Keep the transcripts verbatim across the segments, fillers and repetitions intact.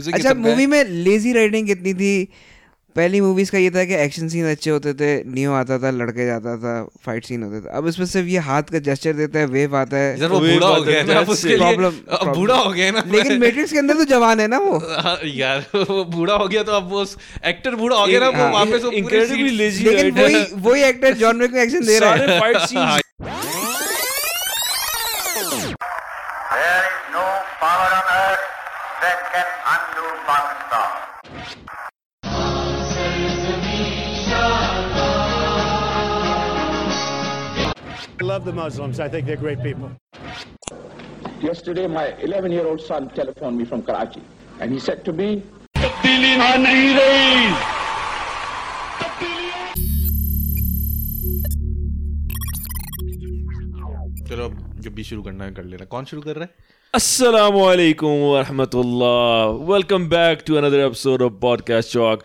अच्छा, मूवी में lazy writing कितनी थी। पहली मूवीज का ये था कि एक्शन सीन अच्छे होते थे, नियो आता था, लड़के जाता था, फाइट सीन होते थे। अब इसमें सिर्फ ये हाथ का जेस्चर देता है, वेव आता है। यार वो बूढ़ा हो गया है ना, उसके लिए प्रॉब्लम बूढ़ा हो गया है ना। लेकिन मैट्रिक्स के अंदर तो जवान है ना वो। यार वो बूढ़ा हो गया तो अब वो एक्टर बूढ़ा हो गया ना, वो वापस वो इनक्रेडिबली लेजी। लेकिन वही वही एक्टर जॉन विक में एक्शन दे रहा है। सारे fight scenes There is no power on earth that can undo Pakistan. I love the Muslims. I think they're great people. Yesterday, my eleven-year-old son telephoned me from Karachi, and he said to me, तब्दीली वहाँ नहीं रही। चलो जब भी शुरू करना है कर लेना। कौन शुरू कर रहा है? Assalamu alaikum wa rahmatullah. Welcome back to another episode of Podcast Chalk.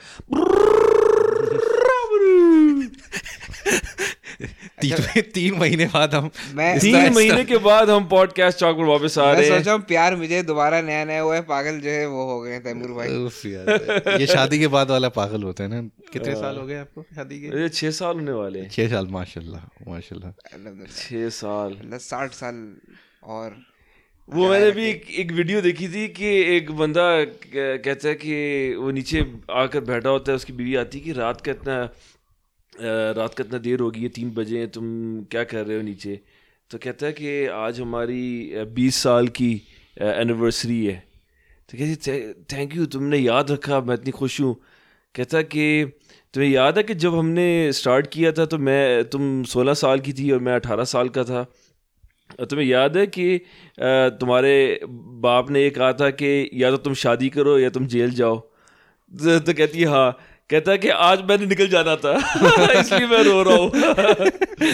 तीन तीन महीने बाद हम मैं तीन महीने के बाद हम पॉडकास्ट चौक पर वापस आ मैं रहे हैं। सोचा हूँ प्यार मुझे दोबारा नया नया हुआ है, पागल जो है वो हो गए तैमूर भाई। उफ यार, ये शादी के बाद वाला पागल होता है ना। कितने साल हो गए आपको शादी के? ये छह साल होने वाले हैं। छह साल माशाल्लाह माशाल्लाह। छह साल साठ साल। और वो मैंने भी एक, एक वीडियो देखी थी कि एक बंदा कहता है कि वो नीचे आकर बैठा होता है, उसकी बीवी आती है कि रात का इतना रात का इतना देर होगी है, तीन बजे हैं, तुम क्या कर रहे हो नीचे? तो कहता है कि आज हमारी बीस साल की एनिवर्सरी है। तो कहती थैंक यू, तुमने याद रखा, मैं इतनी खुश हूँ। कहता है कि तुम्हें याद है कि जब हमने स्टार्ट किया था तो मैं तुम सोलह साल की थी और मैं अठारह साल का था। तुम्हें याद है कि तुम्हारे बाप ने ये कहा था कि या तो तुम शादी करो या तुम जेल जाओ। तो, तो कहती है हाँ। कहता है कि आज मैंने निकल जाना था इसलिए मैं रो रहा हूँ।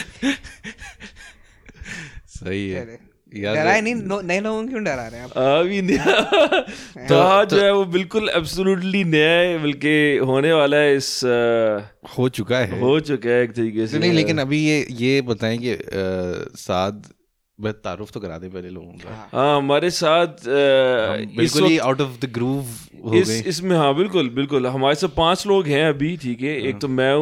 सही है यार। डरा नहीं, नए लोगों क्यों डरा रहे हैं आप? अभी तो आज जो है वो बिल्कुल एब्सोल्युटली नया है, बल्कि होने वाला है। इस हो चुका है हो चुका है एक तरीके से। नहीं, लेकिन अभी ये ये बताएंगे साद तारुफ तो करा दे पहले लोगों का। हाँ, हमारे साथ बिल्कुल ही आउट ऑफ द ग्रूव हो इस, गए इसमें। हाँ बिल्कुल बिल्कुल, हमारे साथ पांच लोग हैं अभी। ठीक है, एक तो मैं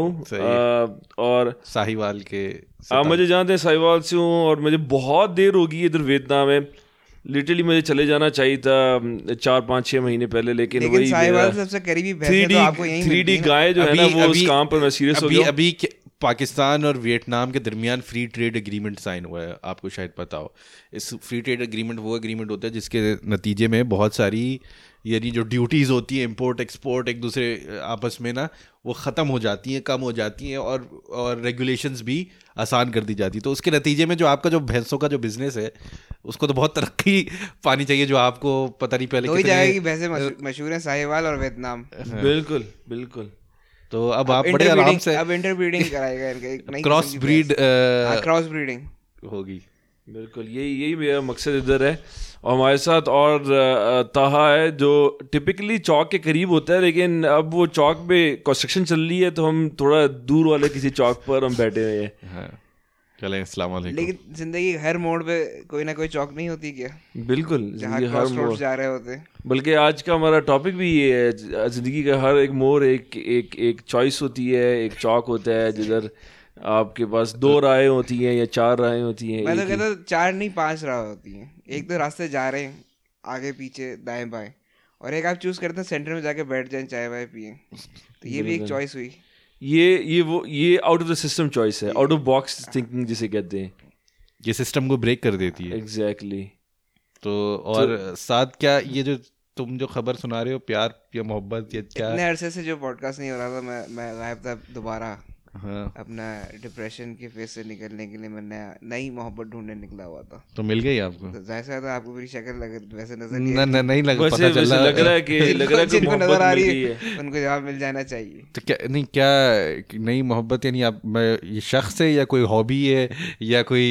हूँ और साहिवाल के आप मुझे जानते हैं, साहिवाल से हूँ। और मुझे बहुत देर हो गई इधर वियतनाम में। लिटरली मुझे चले जाना चाहिए था चार पाँच छह महीने पहले, लेकिन लेकिन वही साहिवाल सबसे करीबी भैंस है, तो आपको यहीं थ्री डी गाय जो है ना, वो उस काम पर मैं सीरियस हो गया। अभी पाकिस्तान और वियतनाम के दरमियान फ्री ट्रेड एग्रीमेंट साइन हुआ है, आपको शायद पता हो। इस फ्री ट्रेड एग्रीमेंट वो एग्रीमेंट होता है जिसके नतीजे में बहुत सारी यानी जो ड्यूटीज़ होती है, इंपोर्ट एक्सपोर्ट एक दूसरे आपस में ना वो ख़त्म हो जाती हैं, कम हो जाती हैं, और और रेगुलेशंस भी आसान कर दी जाती है। तो उसके नतीजे में जो आपका जो भैंसों का जो बिजनेस है उसको तो बहुत तरक्की पानी चाहिए, जो आपको पता नहीं पहले कितने जगह की भैंसें मशहूर हैं, साहिवाल और वियतनाम। बिल्कुल बिल्कुल। तो अब आप बड़े आराम से अब इंटरब्रीडिंग कराएगा इनका, क्रॉस ब्रीड क्रॉस ब्रीडिंग होगी। बिल्कुल, यही यही मेरा मकसद इधर है। और हमारे साथ और ताहा है जो टिपिकली चौक के करीब होता है, लेकिन अब वो चौक पे कंस्ट्रक्शन चल रही है तो हम थोड़ा दूर वाले किसी चौक पर हम बैठे हुए हैं। चलें, अस्सलाम वालेकुम। लेकिन जिंदगी हर मोड़ पे कोई ना कोई चौक नहीं होती क्या? बिल्कुल, जहाँ क्रॉस रोड्स जा रहे होते हैं। बल्कि आज का हमारा टॉपिक भी ये है, जिंदगी का हर एक मोड़ एक एक एक चॉइस होती है, एक चौक होता है जिधर आपके पास दो राहें होती हैं या चार राहें होती हैं। मैं तो कहता हूँ चार नहीं पांच राह होती हैं। एक तो रास्ते जा रहे हैं आगे पीछे दाएं बाएं, और एक आप चूज करते हैं सेंटर में जाके बैठ जाएं, चाय वाय पिए। तो ये भी एक चॉइस हुई। ये ये वो ये out of the system choice है, आउट ऑफ बॉक्स थिंकिंग जिसे कहते हैं। ये सिस्टम को ब्रेक कर देती है। Exactly exactly. तो और तो, साथ क्या ये जो तुम जो खबर सुना रहे हो, प्यार या मोहब्बत या क्या? इतने अरसे से जो पॉडकास्ट नहीं हो रहा था, मैं मैं गायब था दोबारा। हाँ। अपना डिप्रेशन के फेस से निकलने के लिए मैं नया नई मोहब्बत ढूंढने निकला हुआ था। तो मिल गई आपको? तो जैसा था आपको मेरी शक्ल लगे वैसे नजर नहीं न, न, नहीं लग, पता चल रहा लग रहा है कि लग रहा है कि जिनको नजर आ रही है उनको जवाब मिल जाना चाहिए। तो क्या नहीं, क्या नई मोहब्बत यानी आप ये शख्स है या कोई हॉबी है या कोई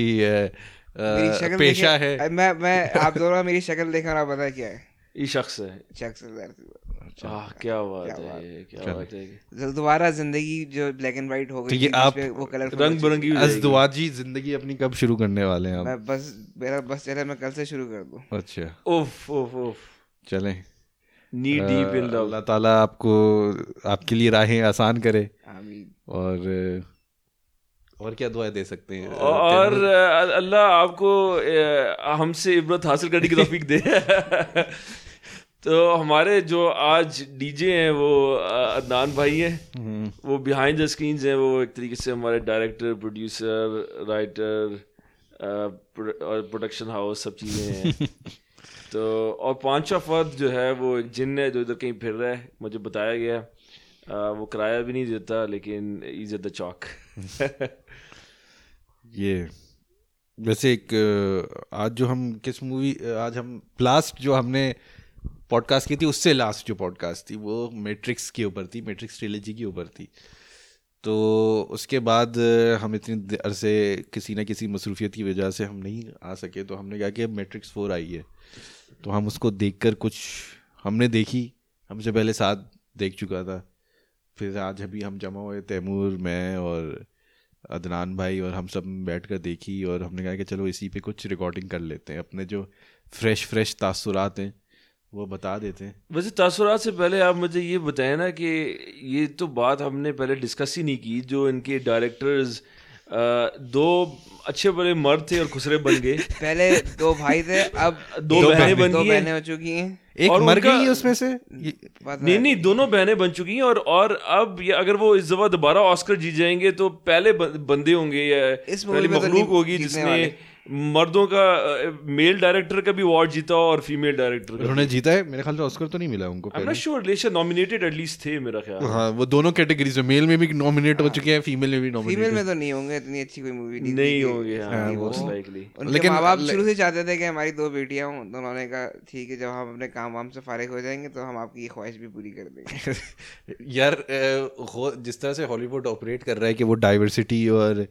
पेशा है? मैं मैं आप दोनों मेरी शक्ल देखा और आप पता क्या है? ये शख्स है। शख्स आह क्या बात है, क्या बात है। दोबारा जिंदगी जो ब्लैक एंड व्हाइट हो गई, तो ये आप वो कलर रंग बिरंगी अज़दवाजी जिंदगी अपनी कब शुरू करने वाले हैं? मैं बस मेरा बस चले मैं कल से शुरू कर दूं। अच्छा, उफ उफ उफ चलें। नी डीप इन लव। अल्लाह ताला आपको आपके लिए राहें आसान करे। आमीन। और और क्या दुआ दे सकते हैं? और अल्लाह आपको हमसे इबरत हासिल करने की तौफीक दे। तो हमारे जो आज डीजे हैं वो अदनान भाई हैं, वो बिहाइंड द स्क्रीन्स हैं, वो एक तरीके से हमारे डायरेक्टर, प्रोड्यूसर, राइटर और प्रोडक्शन हाउस सब चीज़ें हैं। तो और पांचवा फर्द जो है वो एक जिन है जो इधर कहीं फिर रहा है, मुझे बताया गया। आ, वो किराया भी नहीं देता लेकिन इज एट द चौक। ये वैसे एक आज जो हम किस मूवी आज हम लास्ट जो हमने पॉडकास्ट की थी, उससे लास्ट जो पॉडकास्ट थी वो मैट्रिक्स के ऊपर थी, मैट्रिक्स ट्रिलॉजी के ऊपर थी। तो उसके बाद हम इतनी देर से किसी ना किसी मसरूफियत की वजह से हम नहीं आ सके, तो हमने कहा कि मैट्रिक्स फोर आई है तो हम उसको देखकर कुछ हमने देखी, हमसे पहले साथ देख चुका था, फिर आज अभी हम जमा हुए, तैमूर, मैं और अदनान भाई, और हम सब बैठ कर देखी और हमने कहा कि चलो इसी पे कुछ रिकॉर्डिंग कर लेते हैं, अपने जो फ्रेश फ्रेश तासुरात हैं वो बता देते हैं। वैसे तासुरात से पहले आप मुझे ये बताएं ना कि ये तो बात हमने पहले डिस्कस ही नहीं की, जो इनके डायरेक्टर्स दो अच्छे बड़े मर्द थे और खुसरे बन गए। पहले दो भाई थे, अब दो बहनें बन दो गई बहनें हो चुकी हैं। एक और मर उनका- गई है उसमें से। नहीं नहीं दोनों बहनें बन चुकी हैं, और और अब ये अगर वो इस दफा दोबारा ऑस्कर जीत जाएंगे तो पहले बंदे होंगे या इस मूवी पहली में तो मखलूक नहीं होगी जीतने जिसने वाले। मर्दों का मेल डायरेक्टर का भी अवार्ड जीता और फीमेल डायरेक्टर का। उन्होंने जीता है मेरे ख्याल से, ऑस्कर तो नहीं मिला उनको आई एम पहले। नॉट श्योर, लेकिन नॉमिनेटेड एटलीस्ट थे मेरा ख्याल। हाँ, वो दोनों कैटेगरीज में, मेल में भी नॉमिनेट हो चुके हैं, फीमेल में भी फीमेल नॉमिनेट। में तो नहीं होंगे, इतनी अच्छी कोई मूवी नहीं नहीं थी कि- होंगे, हाँ, नहीं, most वो- likely। उनके लेकिन- माँ बाप ले- शुरू से चाहते थे कि हमारी दो बेटियां हों, तो उन्होंने कहा ठीक है, जब हम अपने काम वाम से फारिग हो जाएंगे तो हम आपकी ये ख्वाहिश भी पूरी कर देंगे। यार अ, हो- जिस तरह से हॉलीवुड ऑपरेट कर रहा है कि वो डाइवर्सिटी और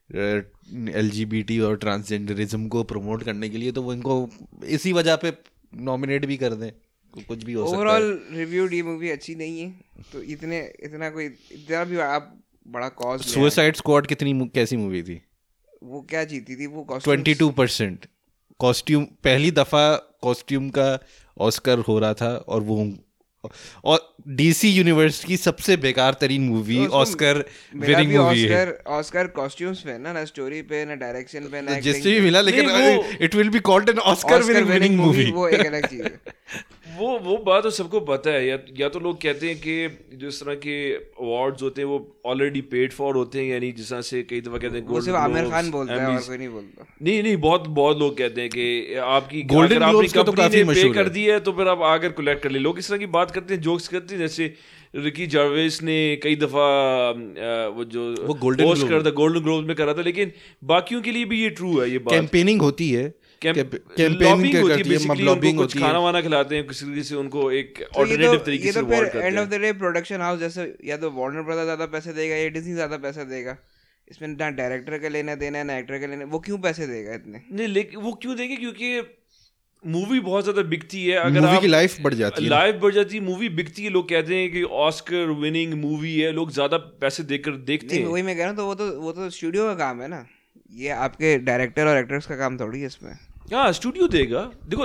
एल जी बी टी और ट्रांसजेंडरिज्म को प्रमोट करने के लिए, तो वो इनको इसी वजह पे नॉमिनेट भी कर दें, कुछ भी हो सकता है। ओवरऑल रिव्यूड ये मूवी अच्छी नहीं है, तो इतने इतना कोई इतना भी आप बड़ा कॉज सुसाइड स्क्वाड कितनी मु- कैसी मूवी थी? वो क्या जीती थी वो ट्वेंटी टू परसेंट कॉस्ट्यूम, पहली दफा कॉस्ट्यूम का ऑस्कर हो रहा था, और वो और डीसी यूनिवर्स की सबसे बेकार तरीन मूवी ऑस्कर विनिंग मूवी है। ऑस्कर कॉस्ट्यूम्स पे ना ना स्टोरी पे ना डायरेक्शन पे ना जिससे भी मिला, लेकिन नहीं, वो- it will be called an Oscar winning movie. वो एक अलग चीज है। वो वो बात तो सबको पता है, या या तो लोग कहते हैं कि जिस तरह के अवार्ड्स होते हैं वो ऑलरेडी पेड फॉर होते हैं, यानी जिस तरह से कई दफा कहते हैं वो सिर्फ आमिर खान बोलता है और कोई नहीं बोलता। नहीं नहीं बहुत बहुत लोग कहते हैं कि आपकी Golden अगर आपकी Globes का तो कंपनी काफी ने पे मशहूर कर है। दी है तो फिर आप आकर कलेक्ट कर ले। लोग इस तरह की बात करते हैं, जोक्स करते हैं, जैसे रिकी जावेस ने कई दफा वो जो वो Golden होस्ट Globe- कर था गोल्डन ग्लोब में करा था, लेकिन बाकियों के लिए भी ये ट्रू है ये बात। कैंपेनिंग होती है, कैंपेनिंग लॉबिंग होती है करती है, बेसिकली, लॉबिंग उनको कुछ होती है। खाना वाना खिलाते हैं किसी तरीके से, उनको एक तो ये ऑल्टरनेटिव तो तरीके ये से तो फिर रिवॉर्ड करते एंड ऑफ हैं। द डे प्रोडक्शन हाउस जैसे या तो वार्नर ब्रदर ज्यादा पैसे देगा या डिज्नी ज्यादा पैसा देगा। इसमें ना डायरेक्टर का लेना देना है ना एक्टर का लेना, वो क्यों पैसे देगा इतने? नहीं लेकिन वो क्यों देंगे, क्योंकि मूवी बहुत ज्यादा बिकती है। अगर मूवी आप की लाइफ बढ़ जाती है। लाइफ बढ़ जाती है, मूवी बिकती है, लोग कहते हैं कि ऑस्कर विनिंग मूवी है, लोग ज्यादा पैसे देकर देखते नहीं हैं। वही मैं कह रहा हूँ, तो वो तो वो तो स्टूडियो का काम है ना, ये आपके डायरेक्टर और एक्टर्स का काम थोड़ी है इसमें। हाँ स्टूडियो देगा। देखो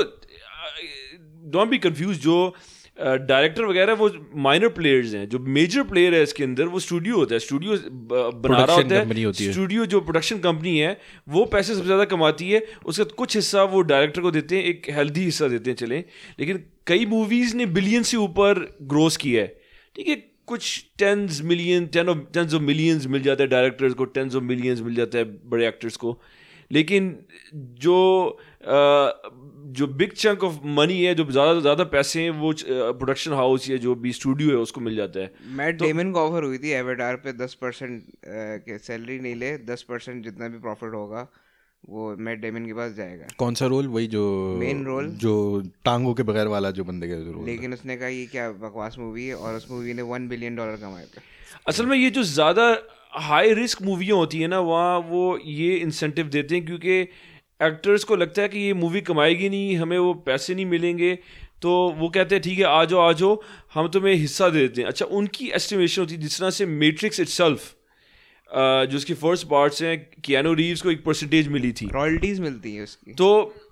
डोंट बी कंफ्यूज, जो डायरेक्टर uh, वगैरह वो माइनर प्लेयर्स हैं, जो मेजर प्लेयर है इसके अंदर वो स्टूडियो होता है। स्टूडियो बना रहा होता है, स्टूडियो जो प्रोडक्शन कंपनी है वो पैसे सबसे ज़्यादा कमाती है, उसका कुछ हिस्सा वो डायरेक्टर को देते हैं, एक हेल्दी हिस्सा देते हैं चलें। लेकिन कई मूवीज़ ने बिलियन से ऊपर ग्रोस किया है, ठीक है, कुछ tens million ten of tens of millions मिल जाता है डायरेक्टर्स को, टेंस ऑफ मिलियंस मिल जाता है बड़े एक्टर्स को। लेकिन जो uh, जो बिग चंक ऑफ मनी है, जो ज़्यादा से ज़्यादा पैसे हैं, वो प्रोडक्शन uh, हाउस या जो भी स्टूडियो है उसको मिल जाता है। मैट डेमन को ऑफर हुई थी एवेटार पे दस परसेंट के सैलरी नहीं ले, दस परसेंट जितना भी प्रॉफिट होगा वो मैट डेमन के पास जाएगा। कौन सा रोल? वही जो मेन रोल, जो टांगों के बगैर वाला जो बंदे का रोल। लेकिन उसने कहा ये क्या बकवास मूवी है, और उस मूवी ने वन बिलियन डॉलर कमाए थे। असल में ये जो ज़्यादा हाई रिस्क मूवियाँ होती हैं ना, वहाँ वो ये इंसेंटिव देते हैं, क्योंकि एक्टर्स को लगता है कि ये मूवी कमाएगी नहीं, हमें वो पैसे नहीं मिलेंगे, तो वो कहते हैं ठीक है आ जाओ आ जाओ हम तुम्हें हिस्सा दे देते हैं। अच्छा, उनकी एस्टिमेशन होती है, जिस तरह से मैट्रिक्स इटसेल्फ जो उसकी फर्स्ट पार्ट्स हैं, कियानो रीव्स को एक परसेंटेज मिली थी, रॉयल्टीज मिलती है उसकी। तो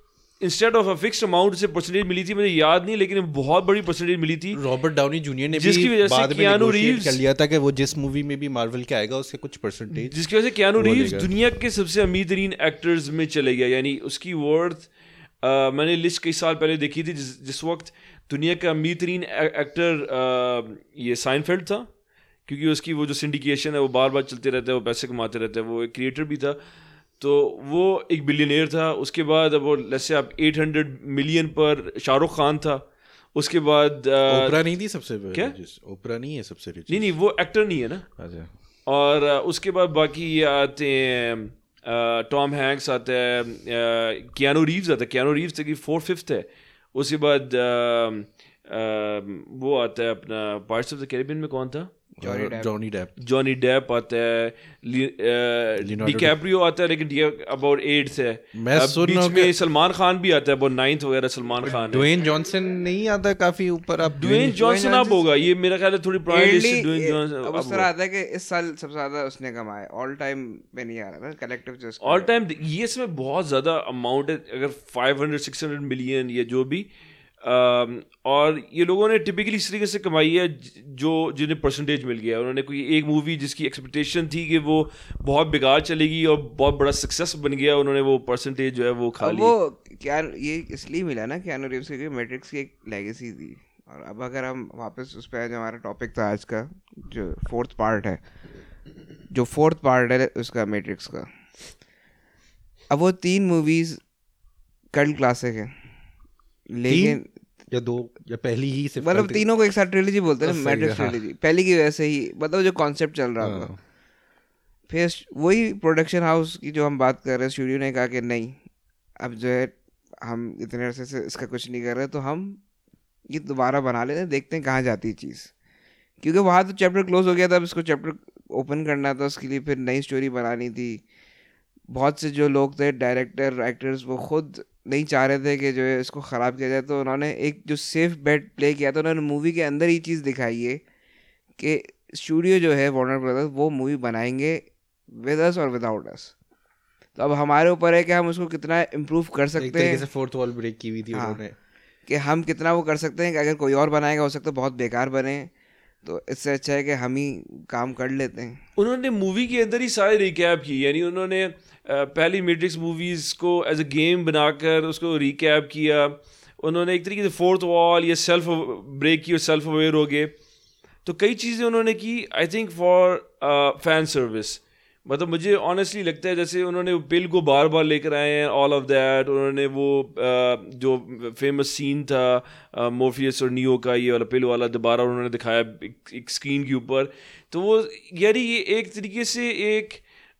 instead of a fixed amount से परसेंटेज मिली थी, मुझे याद नहीं, लेकिन बहुत बड़ी परसेंटेज मिली थी। रॉबर्ट डाउनी जूनियर ने जिसकी भी वजह से बाद में कियानू negotiate रीव्स कर लिया था कि वो जिस मूवी में भी मार्वल के आएगा उसके कुछ परसेंटेज, जिसकी वजह से कियानू वो रीव्स लेगा। दुनिया के सबसे अमीर तरीन एक्टर्स में चले गया। यानी उसकी वर्थ, मैंने लिस्ट कई साल पहले देखी थी, जिस जिस वक्त दुनिया का अमीर तरीन एक्टर ये साइनफेल्ड था, क्योंकि उसकी वो जो सिंडिकेशन है वो बार बार चलते रहता है, वो पैसे कमाते रहते हैं, वो एक क्रिएटर भी था, तो वो एक बिलियनियर था। उसके बाद अब वो जैसे आप आठ सौ मिलियन पर शाहरुख खान था। उसके बाद ओपरा नहीं थी सबसे क्या? ओपरा नहीं है सबसे रिच? नहीं नहीं वो एक्टर नहीं है ना। अच्छा। और उसके बाद बाकी ये आते हैं, टॉम हैंक्स आता है, कियानू रीव्स आता है, कियानू रीव्स तक फोर फिफ्थ है। उसके बाद वो आता है अपना पार्ट्स ऑफ द कैरिबियन में कौन था? Johnny Depp. जॉनी डेप आता है, डिकैप्रियो आता है, लेकिन अबाउट एट्थ है। मैं सुन रहा बीच हूँ में कि सलमान खान भी आता है, अबाउट नाइन्थ वगैरह सलमान खान है। ड्वेन जॉनसन नहीं आता काफी ऊपर? आप ड्वेन जॉनसन अब होगा, ये मेरा ख्याल है थोड़ी पुरानी लिस्ट है। Weirdly, ड्वेन ये- जॉनसन अब अब उस तरह आता है कि इस साल सबसे ज्यादा उसने कमाया, ऑल टाइम पे नहीं आ रहा था, कलेक्टिव जो उसका ऑल टाइम। ये इसमें बहुत ज़्यादा अमाउंट है, अगर five hundred six hundred million या जो भी, um, और ये लोगों ने टिपिकली इस तरीके से कमाई है जो जिन्हें परसेंटेज मिल गया। उन्होंने कोई एक मूवी जिसकी एक्सपेक्टेशन थी कि वो बहुत बेकार चलेगी और बहुत बड़ा सक्सेस बन गया, उन्होंने वो परसेंटेज जो है वो खा अब ली। वो क्या ये इसलिए मिला ना कियानू रीव्स की, मैट्रिक्स की एक लेगेसी थी। और अब अगर हम वापस उस पर, जो हमारा टॉपिक था आज का, जो फोर्थ पार्ट है, जो फोर्थ पार्ट है उसका मैट्रिक्स का, अब वो तीन मूवीज कल्ट क्लासिक है, लेकिन या दो या पहली ही सिर्फ मतलब cult- तीनों को एक साथ ट्रिलॉजी बोलते हैं ना, सही है, मैट्रिक्स हाँ। ट्रिलॉजी पहली की वजह से ही, मतलब जो कॉन्सेप्ट चल रहा था। फिर वही प्रोडक्शन हाउस की जो हम बात कर रहे हैं, स्टूडियो ने कहा कि नहीं, अब जो है हम इतने अरसे से इसका कुछ नहीं कर रहे, तो हम ये दोबारा बना लेते हैं, देखते हैं कहाँ जाती है चीज़। क्योंकि वहाँ तो चैप्टर क्लोज हो गया था, अब इसको चैप्टर ओपन करना था, उसके लिए फिर नई स्टोरी बनानी थी। बहुत से जो लोग थे, डायरेक्टर, एक्टर्स, वो खुद नहीं चाह रहे थे कि जो है इसको ख़राब किया जाए, तो उन्होंने एक जो सेफ बेट प्ले किया था, उन्होंने मूवी के अंदर ही चीज़ दिखाई है कि स्टूडियो जो है वार्नर ब्रदर्स, वो मूवी बनाएंगे विद अस और विदाउट अस। तो अब हमारे ऊपर है कि हम उसको कितना इम्प्रूव कर एक सकते तरीके हैं, से फोर्थ वॉल ब्रेक की हुई थी हाँ। उन्होंने, कि हम कितना वो कर सकते हैं कि अगर कोई और बनाएगा हो सकता है बहुत बेकार बने, तो इससे अच्छा है कि हम ही काम कर लेते हैं। उन्होंने मूवी के अंदर ही सारे रिकैप की, यानी उन्होंने uh, पहली मैट्रिक्स मूवीज़ को एज अ गेम बनाकर उसको रिकैप किया। उन्होंने एक तरीके से फोर्थ वॉल या सेल्फ ब्रेक की और सेल्फ अवेयर हो गए। तो कई चीज़ें उन्होंने की, I think for fan service. मतलब मुझे ऑनेस्टली लगता है जैसे उन्होंने पिल को बार बार लेकर आए हैं, ऑल ऑफ दैट। उन्होंने वो uh, जो फेमस सीन था मोर्फियस और नियो का, ये वाला पिल वाला दोबारा उन्होंने दिखाया एक, एक स्क्रीन के ऊपर। तो वो यानी ये एक तरीके से एक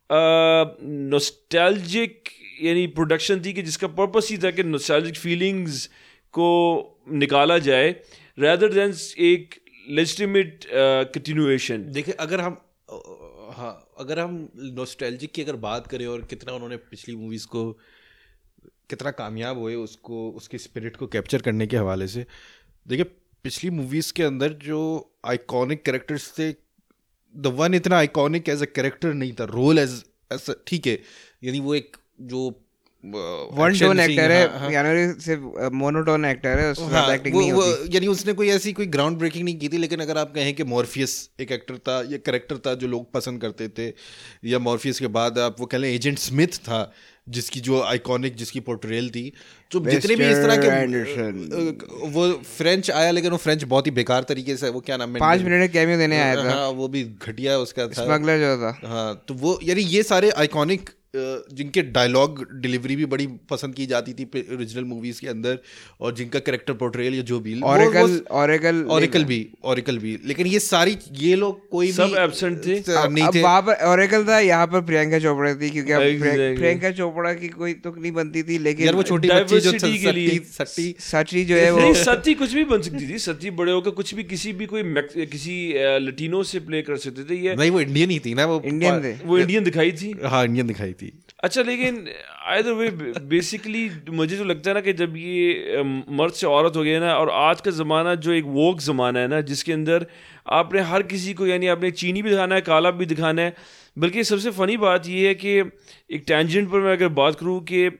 नॉस्टैल्जिक यानी प्रोडक्शन थी कि जिसका पर्पस ही था कि नॉस्टैल्जिक फीलिंग्स को निकाला जाए, rather देन एक लेजिटिमेट कंटिन्यूएशन। देखिए अगर हम हाँ अगर हम नॉस्टैल्जिक की अगर बात करें और कितना उन्होंने पिछली मूवीज़ को कितना कामयाब हुए उसको उसकी स्पिरिट को कैप्चर करने के हवाले से, देखिए पिछली मूवीज़ के अंदर जो आइकॉनिक कैरेक्टर्स थे, द वन इतना आइकॉनिक एज अ कैरेक्टर नहीं था, रोल एज एज ठीक है, यानी वो एक जो वन टोन एक्टर है, यानी सिर्फ मोनोटोन एक्टर है, उसमें हाँ, एक्टिंग वो, नहीं वो, होती। यानी उसने कोई ऐसी कोई ग्राउंड ब्रेकिंग नहीं की थी। लेकिन अगर आप कहें कि मॉर्फियस एक एक्टर था, ये कैरेक्टर था जो लोग पसंद करते थे, या मॉर्फियस के बाद आप वो कह लें एजेंट स्मिथ था जिसकी जो आइकॉनिक जिसकी पोर्ट्रेयल थी, जो जितने भी इस तरह के, वो फ्रेंच आया लेकिन वो फ्रेंच बहुत ही बेकार तरीके से, वो क्या नाम है, पाँच मिनट कैमियो देने आया था, हाँ वो भी घटिया उसका था, स्मगलर जो था। हाँ तो वो यानी ये सारे आइकॉनिक जिनके डायलॉग डिलीवरी भी बड़ी पसंद की जाती थी ओरिजिनल मूवीज के अंदर, और जिनका कैरेक्टर पोर्ट्रेयल या जो भी ऑरेकल ऑरेकल ऑरेकल भी ऑरेकल भी लेकिन ये सारी ये लोग कोई सब भी एब्सेंट थे। नहीं अब थे। वहाँ पर ऑरेकल था, यहाँ पर प्रियंका चोपड़ा थी, क्योंकि अब Exactly. प्रिय- प्रियंका चोपड़ा की कोई तुक नहीं बनती थी, लेकिन यार वो छोटी बच्ची जो diversity के लिए। सट्टी सट्टी सची जो है वो नहीं, सती कुछ भी बन सकती थी, सती बड़े होकर कुछ भी किसी भी कोई मैक- किसी लटीनो से प्ले कर सकते थे। ये नहीं वो इंडियन ही थी ना, वो इंडियन थे। वो इंडियन दिखाई थी। हाँ इंडियन दिखाई थी। अच्छा, लेकिन आइदर वे बेसिकली मुझे जो लगता है ना कि जब ये मर्द से औरत हो गया ना, और आज का ज़माना जो एक वोक ज़माना है ना, जिसके अंदर आपने हर किसी को यानी आपने चीनी भी दिखाना है, काला भी दिखाना है। बल्कि सबसे फ़नी बात ये है कि एक टेंजेंट पर मैं अगर बात करूँ कि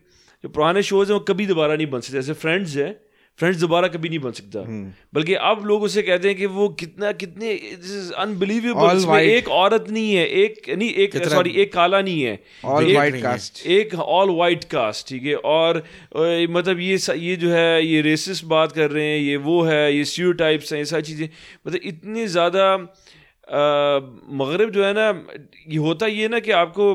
जो पुराने शोज हैं वो कभी दोबारा नहीं बन सकते. जैसे फ्रेंड्स है, फ्रेंड्स दोबारा कभी नहीं बन सकता. बल्कि अब लोग उसे कहते हैं कि वो कितना कितने अनबिलीवेबल, इसमें एक औरत नहीं है, एक नहीं एक सॉरी एक काला नहीं है, ऑल वाइट कास्ट, एक ऑल वाइट कास्ट, ठीक है. और मतलब ये ये जो है ये रेसिस्ट बात कर रहे हैं, ये वो है, ये स्टीरियोटाइप्स हैं, ये सारी चीज़ें. मतलब इतनी ज़्यादा मगरिब जो है ना, ये होता ये ना कि आपको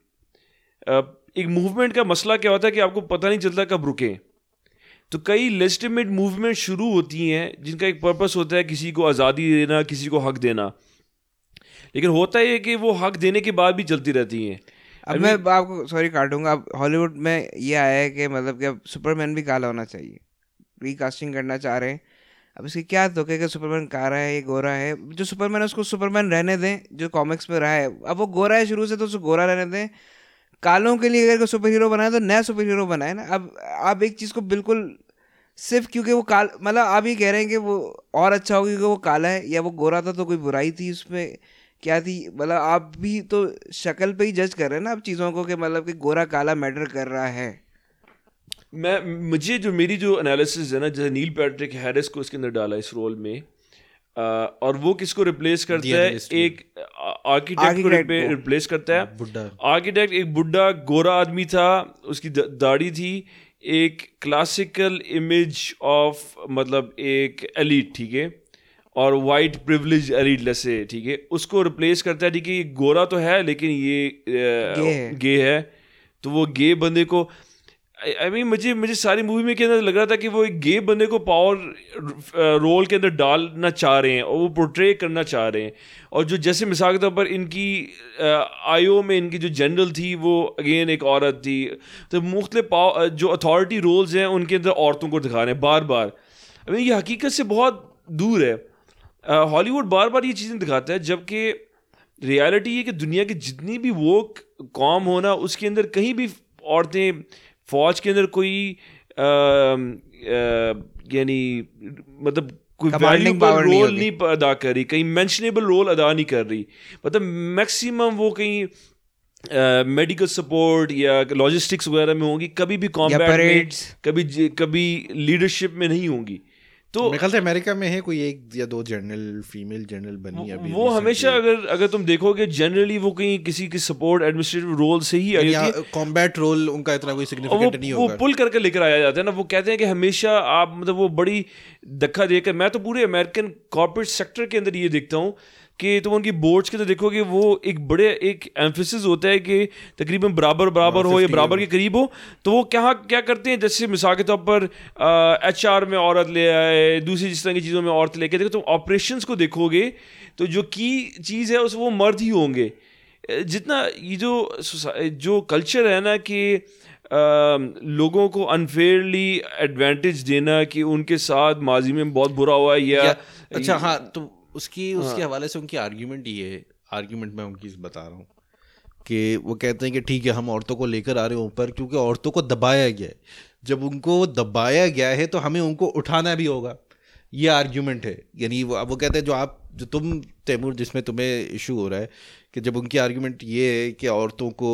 आ, एक मूवमेंट का मसला क्या होता है कि आपको पता नहीं चलता कब रुके. तो कई लेजिटिमेट मूवमेंट शुरू होती हैं जिनका एक पर्पस होता है किसी को आज़ादी देना, किसी को हक देना, लेकिन होता है कि वो हक देने के बाद भी चलती रहती हैं. अब मैं आपको सॉरी काटूंगा. अब हॉलीवुड में ये आया है कि मतलब कि अब सुपरमैन भी काला होना चाहिए, रीकास्टिंग करना चाह रहे हैं. अब इसकी क्या तो कि सुपरमैन काला है, ये गोरा है. जो सुपरमैन है उसको सुपरमैन रहने दें, जो कॉमिक्स में रहा है. अब वो गोरा है शुरू से तो उसको गोरा रहने दें. कालों के लिए अगर सुपर हीरो बनाए तो नया सुपर हीरो बनाए ना. अब आप एक चीज़ को बिल्कुल सिर्फ क्योंकि वो काल मतलब आप ये कह रहे हैं कि वो और अच्छा होगा क्योंकि वो काला है या वो गोरा था तो कोई बुराई थी उसमें क्या थी. मतलब आप भी तो शक्ल पे ही जज कर रहे हैं ना अब चीज़ों को कि मतलब कि गोरा काला मैटर कर रहा है. मैं मुझे जो मेरी जो एनालिसिस है ना, जैसे नील पैट्रिक हैरिस को इसके अंदर डाला इस रोल में, आ, और वो किसको रिप्लेस करता है, एक आर्किटेक्ट को रिप्लेस करता है. बुड्ढा आर्किटेक्ट, एक बुड्ढा गोरा आदमी था, उसकी दाढ़ी थी, एक क्लासिकल इमेज ऑफ मतलब एक एलीट, ठीक है, और वाइट प्रिविलेज एलीट जैसे, ठीक है, उसको रिप्लेस करता है. ठीक है, ये गोरा तो है लेकिन ये गे, गे है. तो वो गे बंदे को आई मीन मुझे मुझे सारी मूवी में के अंदर लग रहा था कि वो एक गे बंदे को पावर रोल के अंदर डालना चाह रहे हैं और वो पोर्ट्रे करना चाह रहे हैं. और जो जैसे मिसाल के तौर पर इनकी आईओ में इनकी जो जनरल थी वो अगेन एक औरत थी. तो मुख्तलिफ पावर जो अथॉरिटी रोल्स हैं उनके अंदर औरतों को दिखा रहे हैं बार बार. आई मीन ये हकीकत से बहुत दूर है. हॉलीवुड बार बार ये चीज़ें दिखाता है, जबकि रियलिटी ये कि दुनिया की जितनी भी वो कौम हो ना, उसके अंदर कहीं भी औरतें फौज के अंदर कोई यानी मतलब कोई वैल्यूबल रोल नहीं अदा कर रही, कहीं मेंशनेबल रोल अदा नहीं कर रही. मतलब मैक्सिमम वो कहीं मेडिकल सपोर्ट या लॉजिस्टिक्स वगैरह में होंगी, कभी भी कॉम्बैट में, कभी कभी लीडरशिप में नहीं होंगी. तो मेरे ख्याल से अमेरिका में है कोई एक या दो जनरल फीमेल जनरल बनी है अभी. वो हमेशा अगर अगर तुम देखोगे जनरली वो कहीं किसी की सपोर्ट एडमिनिस्ट्रेटिव रोल से ही आई थी. कॉम्बैट रोल उनका इतना कोई सिग्निफिकेंट नहीं होगा. वो पुल करके लेकर आया जाता है ना. वो कहते हैं कि हमेशा आप मतलब वो बड़ी धक्का देकर, मैं तो पूरे अमेरिकन कॉर्पोरेट सेक्टर के अंदर ये देखता हूँ कि तुम उनकी बोर्ड्स के तो देखोगे वो एक बड़े एक एम्फेसिस होता है कि तकरीबन बराबर बराबर हो या बराबर के करीब हो. तो वो क्या क्या करते हैं, जैसे मिसाल के तौर पर एच आर में औरत ले आए, दूसरी जिस तरह की चीज़ों में औरत लेके देखो. तुम ऑपरेशंस को देखोगे तो जो की चीज़ है उस वो मर्द ही होंगे. जितना ये जो जो कल्चर है ना कि Uh, लोगों को अनफेयरली एडवांटेज देना कि उनके साथ माजी में बहुत बुरा हुआ है या, या अच्छा हाँ, तो उसकी उसके हवाले से उनकी आर्ग्यूमेंट ये आर्ग्यूमेंट मैं उनकी बता रहा हूँ कि वो कहते हैं कि ठीक है हम औरतों को लेकर आ रहे हैं ऊपर क्योंकि औरतों को दबाया गया है. जब उनको दबाया गया है तो हमें उनको उठाना भी होगा. ये आर्ग्यूमेंट है. यानी वो वो कहते हैं जो आप जो तुम तैमूर जिसमें तुम्हें इशू हो रहा है कि जब उनकी आर्ग्यूमेंट ये है कि औरतों को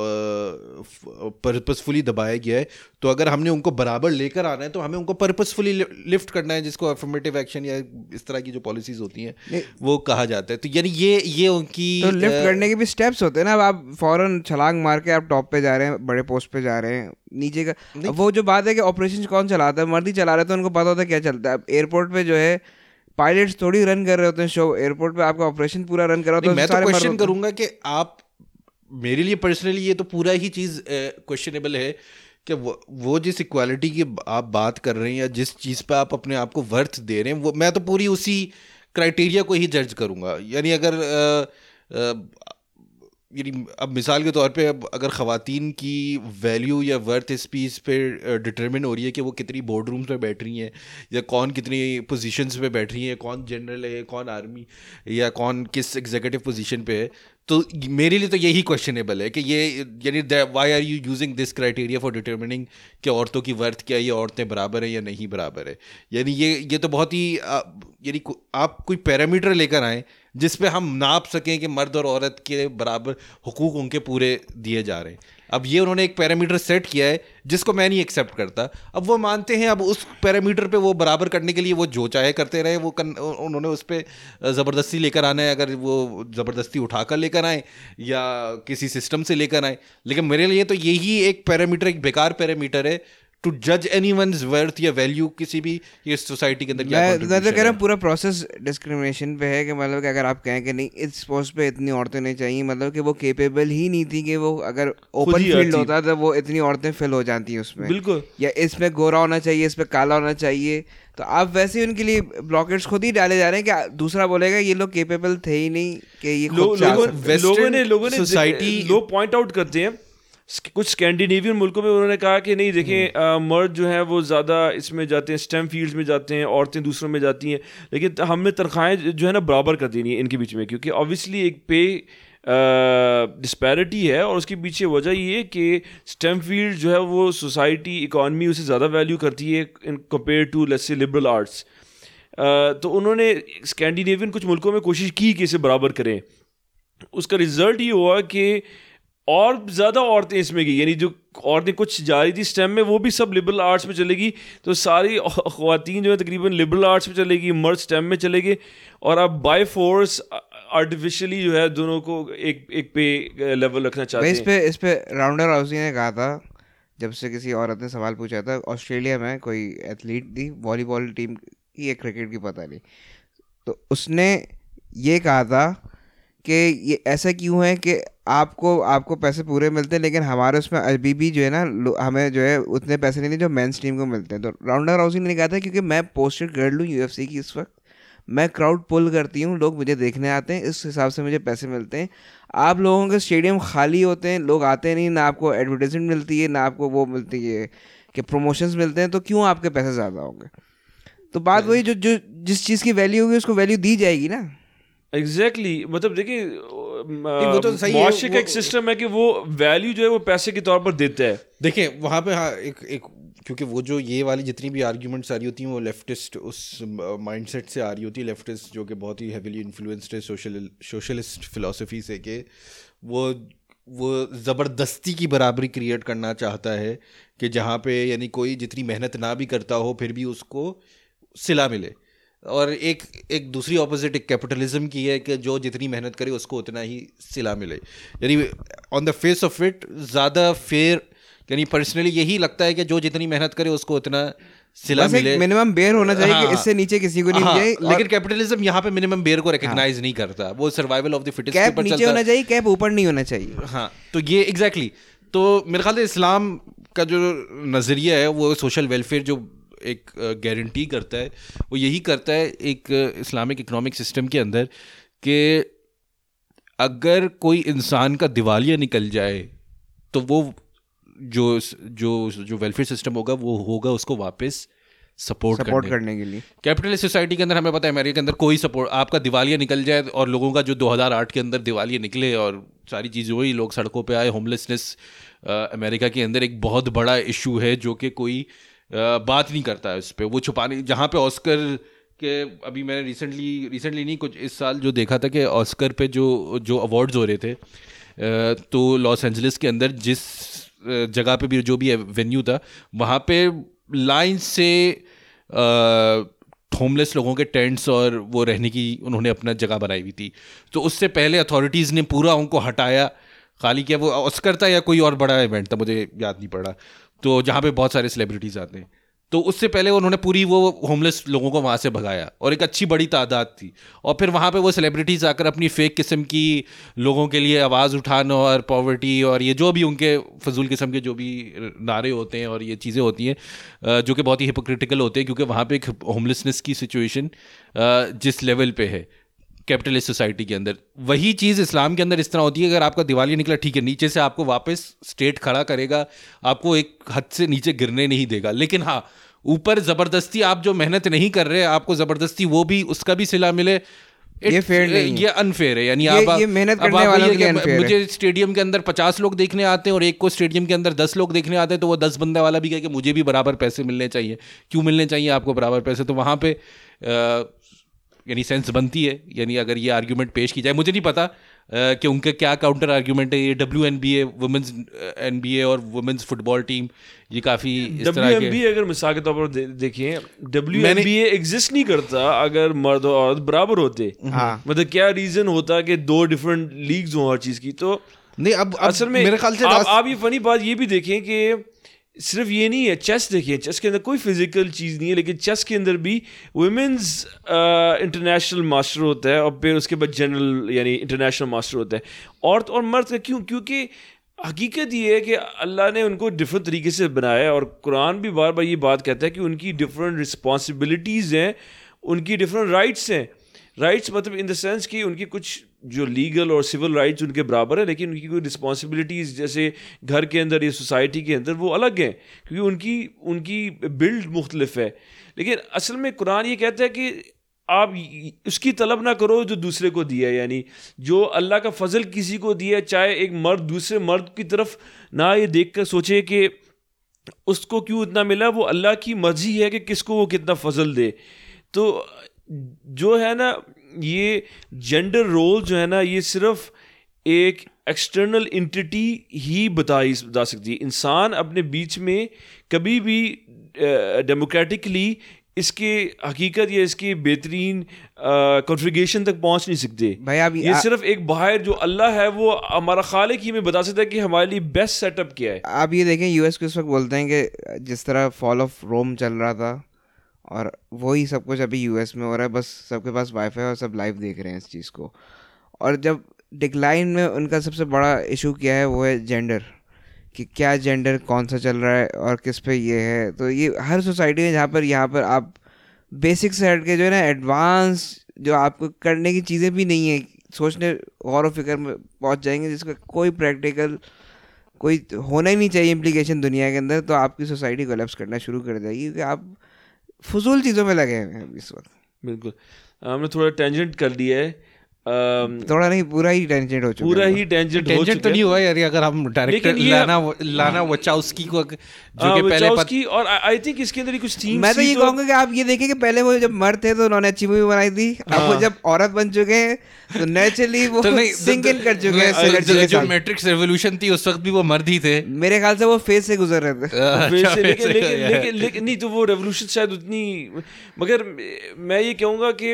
पर्पसफुली दबाया गया है, तो अगर हमने उनको बराबर लेकर आना है तो हमें उनको पर्पसफुली लिफ्ट करना है, जिसको अफर्मेटिव एक्शन या इस तरह की जो पॉलिसीज होती हैं वो कहा जाता है. तो यानी ये ये उनकी तो लिफ्ट करने के भी स्टेप्स होते हैं ना. अब आप फौरन छलांग मार के आप टॉप पे जा रहे हैं, बड़े पोस्ट पे जा रहे हैं, नीचे का अब वो जो बात है कि ऑपरेशन कौन चलाता है, मर्द ही चला रहे तो उनको पता होता है क्या चलता है. अब एयरपोर्ट पे जो है पायलट्स थोड़ी रन कर रहे होते हैं शो, एयरपोर्ट पे आपका ऑपरेशन पूरा रन कर रहा होता है. मैं तो क्वेश्चन करूंगा कि आप मेरे लिए पर्सनली ये तो पूरा ही चीज़ क्वेश्चनेबल है कि वो, वो जिस इक्वालिटी की आप बात कर रहे हैं या जिस चीज़ पे आप अपने आप को वर्थ दे रहे हैं, वो मैं तो पूरी उसी क्राइटेरिया को ही जज करूंगा. यानी अगर आ, आ, यानी अब मिसाल के तौर पे अब अगर ख़वातीन की वैल्यू या वर्थ इस पीस पे डिटरमिन हो रही है कि वो कितनी बोर्ड रूम्स में बैठ रही हैं या कौन कितनी पोजीशंस पे बैठ रही हैं, कौन जनरल है, कौन आर्मी या कौन किस एग्जीक्यूटिव पोजीशन पे है, तो मेरे लिए तो यही क्वेश्चनेबल है कि ये यानी why are you using this criteria for determining कि औरतों की वर्थ क्या है, ये औरतें बराबर हैं या नहीं बराबर है. यानी ये ये तो बहुत ही यानी आप कोई पैरामीटर लेकर आएँ जिस पे हम नाप सकें कि मर्द और औरत के बराबर हुकूक उनके पूरे दिए जा रहे हैं. अब ये उन्होंने एक पैरामीटर सेट किया है जिसको मैं नहीं एक्सेप्ट करता, अब वो मानते हैं, अब उस पैरामीटर पे वो बराबर करने के लिए वो जो चाहे करते रहे, वो कन, उन्होंने उस पर ज़बरदस्ती लेकर आना है, अगर वो ज़बरदस्ती उठाकर लेकर आए या किसी सिस्टम से लेकर आए। लेकिन मेरे लिए तो यही एक पैरामीटर, एक बेकार पैरामीटर है टू जज एनीवन्स वर्थ या वैल्यू किसी भी ये सोसाइटी के अंदर क्या कंट्रीब्यूशन है। मैं तो कह रहा हूँ पूरा प्रोसेस डिस्क्रिमिनेशन पे है कि मतलब कि अगर आप कहें कि नहीं इस पोस्ट पे इतनी औरतें नहीं चाहिए, मतलब कि वो केपेबल ही नहीं थी कि वो अगर ओपन फील्ड होता तो वो इतनी औरतें फिल हो जाती हैं उसमें, बिल्कुल, या इसमें गोरा होना चाहिए, इस पे काला होना चाहिए, तो आप वैसे ही उनके लिए ब्लॉकेट्स खुद ही डाले जा रहे हैं कि दूसरा बोलेगा ये लोग केपेबल थे ही नहीं कि ये लोगों ने लोगों ने सोसाइटी लोग पॉइंट आउट करते हैं। कुछ स्कैंडिनेवियन मुल्कों में उन्होंने कहा कि नहीं देखें, मर्द जो है वो ज़्यादा इसमें जाते हैं, स्टेम फील्ड्स में जाते हैं, औरतें दूसरों में जाती हैं, लेकिन हमने तनख्वाहें जो है ना बराबर कर देनी है इनके बीच में, क्योंकि ऑब्वियसली एक पे डिस्पैरिटी है और उसके पीछे वजह ये कि स्टेम फील्ड जो है वो सोसाइटी इकॉनमी उसे ज़्यादा वैल्यू करती है in compare to let's say liberal arts. तो उन्होंने स्कैंडिनेवियन कुछ मुल्कों में कोशिश की कि इसे बराबर करें, उसका रिजल्ट ये हुआ कि और ज़्यादा औरतें इसमें गई, यानी जो औरतें कुछ जा रही थी स्टेम में वो भी सब लिबरल आर्ट्स में चलेगी, तो सारी ख़वातीन जो है तकरीबन लिबरल आर्ट्स में चलेगी, मर्द स्टेम में चलेगी, और अब बाय फोर्स आर्टिफिशियली जो है दोनों को एक एक पे लेवल रखना चाहते हैं। इस पे इस पे राउंडर हाउसी ने कहा था, जब से किसी औरत ने सवाल पूछा था, ऑस्ट्रेलिया में कोई एथलीट थी वॉलीबॉल टीम की, एक क्रिकेट की पता नहीं, तो उसने ये कहा था कि ये ऐसा क्यों है कि आपको आपको पैसे पूरे मिलते हैं लेकिन हमारे उसमें अभी भी जो है ना हमें जो है उतने पैसे नहीं जो मेंस टीम को मिलते हैं। तो राउंडर हाउसिंग ने कहा था क्योंकि मैं पोस्टेड गर्ल हूँ यूएफसी की, इस वक्त मैं क्राउड पुल करती हूँ, लोग मुझे देखने आते हैं, इस हिसाब से मुझे पैसे मिलते हैं। आप लोगों के स्टेडियम खाली होते हैं, लोग आते नहीं, ना आपको एडवर्टाइजमेंट मिलती है, ना आपको वो मिलती है कि प्रमोशंस मिलते हैं, तो क्यों आपके पैसे ज़्यादा होंगे? तो बात वही, जो जो जिस चीज़ की वैल्यू होगी उसको वैल्यू दी जाएगी ना। एग्जैक्टली exactly, मतलब देखिए वो तो सही है, का एक सिस्टम है कि वो वैल्यू जो है वो पैसे के तौर पर देता है। देखिए वहाँ पे हाँ एक एक क्योंकि वो जो ये वाली जितनी भी आर्ग्यूमेंट्स आ रही होती हैं वो लेफ्टिस्ट उस माइंडसेट से आ रही होती है, लेफ्टिस्ट जो कि बहुत ही हेविली इन्फ्लुएंस्ड है सोशल सोशलिस्ट फिलॉसफी से, कि वो वो ज़बरदस्ती की बराबरी क्रिएट करना चाहता है कि जहाँ पे यानी कोई जितनी मेहनत ना भी करता हो फिर भी उसको सिला मिले, और एक एक दूसरी ऑपोजिट एक कैपिटलिज्म की है कि जो जितनी मेहनत करे उसको उतना ही सिला मिले। यानी on the face of it ज़्यादा फेयर, यानी पर्सनली यही लगता है कि जो जितनी मेहनत करे उसको उतना सिला मिले, मिनिमम बेयर होना चाहिए हाँ, कि इससे नीचे किसी को नहीं हाँ, जाए। लेकिन कैपिटलिज्म यहाँ पे मिनिमम बेयर को रिकॉग्नाइज हाँ, नहीं करता, वो सर्वाइवल ऑफ द फिटेस्ट के ऊपर नीचे होना चाहिए, कैप ऊपर नहीं होना चाहिए। हाँ, तो ये एग्जैक्टली exactly, तो मेरे ख्याल से इस्लाम का जो नज़रिया है वो सोशल वेलफेयर जो एक गारंटी करता है वो यही करता है एक इस्लामिक इकोनॉमिक सिस्टम के अंदर कि अगर कोई इंसान का दिवालिया निकल जाए तो वो जो जो जो वेलफेयर सिस्टम होगा वो होगा उसको वापस सपोर्ट सपोर्ट करने, करने के लिए। कैपिटलिस्ट सोसाइटी के अंदर हमें पता है अमेरिका के अंदर कोई सपोर्ट, आपका दिवालिया निकल जाए और लोगों का जो दो हज़ार आठ के अंदर दिवालिया निकले और सारी चीज़ें हुई, लोग सड़कों पे आए, होमलेसनेस अमेरिका के अंदर एक बहुत बड़ा इशू है जो कि कोई Uh, बात नहीं करता है उस पर, वो छुपाने, जहाँ पे ऑस्कर के अभी मैंने रिसेंटली रिसेंटली नहीं कुछ इस साल जो देखा था कि ऑस्कर पे जो जो अवार्ड्स हो रहे थे uh, तो लॉस एंजलिस के अंदर जिस जगह पे भी जो भी वेन्यू था वहाँ पे लाइन से होमलेस uh, लोगों के टेंट्स और वो रहने की उन्होंने अपना जगह बनाई हुई थी। तो उससे पहले अथॉरिटीज़ ने पूरा उनको हटाया, खाली किया, वो ऑस्कर था या कोई और बड़ा इवेंट था मुझे याद नहीं पड़ा, तो जहाँ पे बहुत सारे सेलिब्रिटीज़ आते हैं, तो उससे पहले उन्होंने पूरी वो होमलेस लोगों को वहाँ से भगाया और एक अच्छी बड़ी तादाद थी, और फिर वहाँ पे वो सेलिब्रिटीज़ आकर अपनी फेक किस्म की लोगों के लिए आवाज़ उठाना और पॉवर्टी और ये जो भी उनके फजूल किस्म के जो भी नारे होते हैं और ये चीज़ें होती हैं जो कि बहुत ही हिपोक्रिटिकल होते हैं, क्योंकि वहाँ पे एक होमलेसनेस की सिचुएशन जिस लेवल पे है कैपिटलिस्ट सोसाइटी के अंदर, वही चीज़ इस्लाम के अंदर इस तरह होती है। अगर आपका दिवालिया निकला ठीक है, नीचे से आपको वापस स्टेट खड़ा करेगा, आपको एक हद से नीचे गिरने नहीं देगा, लेकिन हाँ ऊपर ज़बरदस्ती आप जो मेहनत नहीं कर रहे आपको ज़बरदस्ती वो भी उसका भी सिला मिले, ये फेयर नहीं, ये अनफेयर है। यानी ये, आप ये मेहनत करने वालों के लिए अनफेयर है। मुझे स्टेडियम के अंदर पचास लोग देखने आते हैं और एक को स्टेडियम के अंदर दस लोग देखने आते हैं, तो वो दस बंदे वाला भी कहे कि मुझे भी बराबर पैसे मिलने चाहिए। क्यों मिलने चाहिए आपको बराबर पैसे? तो वहाँ पे यानी सेंस बनती है, यानी अगर ये आर्ग्यूमेंट पेश की जाए. मुझे नहीं पता कि उनका क्या काउंटर आर्ग्यूमेंट है. ये W N B A, women's N B A और वुमेंस फुटबॉल टीम, ये काफ़ी इस तरह के. डब्ल्यू एन बी ए अगर मिसाल के तौर पर दे, देखें, W N B A exist नहीं करता अगर मर्द और औरत बराबर होते. मतलब क्या रीज़न होता कि दो डिफरेंट लीग्स हों हर चीज़ की. तो नहीं, अब असल में मेरे ख्याल से आप, आप ये फनी बात ये भी देखें कि सिर्फ ये नहीं है, चेस देखिए, चेस के अंदर कोई फिजिकल चीज़ नहीं है, लेकिन चेस के अंदर भी वुमेंस इंटरनेशनल मास्टर होता है और फिर उसके बाद जनरल यानी इंटरनेशनल मास्टर होता है. औरत और मर्द का क्यों? क्योंकि हकीकत ये है कि अल्लाह ने उनको डिफरेंट तरीके से बनाया है और कुरान भी बार बार ये बात कहता है कि उनकी डिफरेंट रिस्पॉन्सिबिलिटीज़ हैं, उनकी डिफरेंट राइट्स हैं. राइट्स मतलब इन द सेंस कि उनकी कुछ जो लीगल और सिविल राइट्स उनके बराबर है, लेकिन उनकी कोई रिस्पॉन्सिबिलिटीज़ जैसे घर के अंदर या सोसाइटी के अंदर वो अलग हैं, क्योंकि उनकी उनकी बिल्ड मुख्तलिफ है. लेकिन असल में कुरान ये कहता है कि आप उसकी तलब ना करो जो दूसरे को दिया है. यानी जो अल्लाह का फजल किसी को दिया है, चाहे एक मर्द दूसरे मर्द की तरफ ना ये देख कर सोचे कि उसको क्यों इतना मिला, वो अल्लाह की मर्जी है कि किसको वो कितना फजल दे. तो जो है ना ये जेंडर रोल जो है ना, ये सिर्फ एक एक्सटर्नल एंटिटी ही बताई जा सकती है. इंसान अपने बीच में कभी भी डेमोक्रेटिकली इसके हकीकत या इसकी बेहतरीन कॉन्फ़िगरेशन तक पहुंच नहीं सकते. भाई आप ये आ, सिर्फ एक बाहर जो अल्लाह है वो हमारा खालिक ही हमें बता सकता है कि हमारे लिए बेस्ट सेटअप क्या है. आप ये देखें, यूएस को इस वक्त बोलते हैं कि जिस तरह फॉल ऑफ रोम चल रहा था और वही सब कुछ अभी यूएस में हो रहा है, बस सबके पास वाईफाई और सब लाइव देख रहे हैं इस चीज़ को. और जब डिक्लाइन में उनका सबसे बड़ा इशू क्या है वो है जेंडर, कि क्या जेंडर कौन सा चल रहा है और किस पे ये है. तो ये हर सोसाइटी में जहाँ पर यहाँ पर आप बेसिक से हट के जो है ना एडवांस जो आपको करने की चीज़ें भी नहीं है, सोचने गौर व फिक्र में पहुँच जाएंगे जिसका कोई प्रैक्टिकल कोई होना ही नहीं चाहिए इम्प्लीकेशन दुनिया के अंदर, तो आपकी सोसाइटी कोलैप्स करना शुरू कर जाएगी क्योंकि आप फजूल चीज़ों में लगे हुए हैं इस वक्त. बिल्कुल, हमने थोड़ा टेंजेंट कर लिया है. थोड़ा नहीं, पूरा ही टेंजेंट हो चुका पूरा ही टेंजेंट हो चुका है. तो नहीं हुआ यार, अगर हम डायरेक्टर लाना लाना वचाउस्की को जो कि पहले पत... और आई थिंक इसके अंदर कुछ थीम्स. मैं तो ये कहूंगा कि आप ये देखें कि पहले वो जब मर्द थे तो उन्होंने अच्छी मूवी बनाई थी, अब वो जब औरत बन चुके हैं तो नेचुरली वो सिंक इन कर चुके हैं. जो मैट्रिक्स रेवोल्यूशन थी उस वक्त भी वो मर्द ही थे मेरे ख्याल से, वो फेस से गुजर रहे थे. लेकिन नहीं तो वो रेवोल्यूशन शायद उतनी, मगर मैं ये कहूँगा कि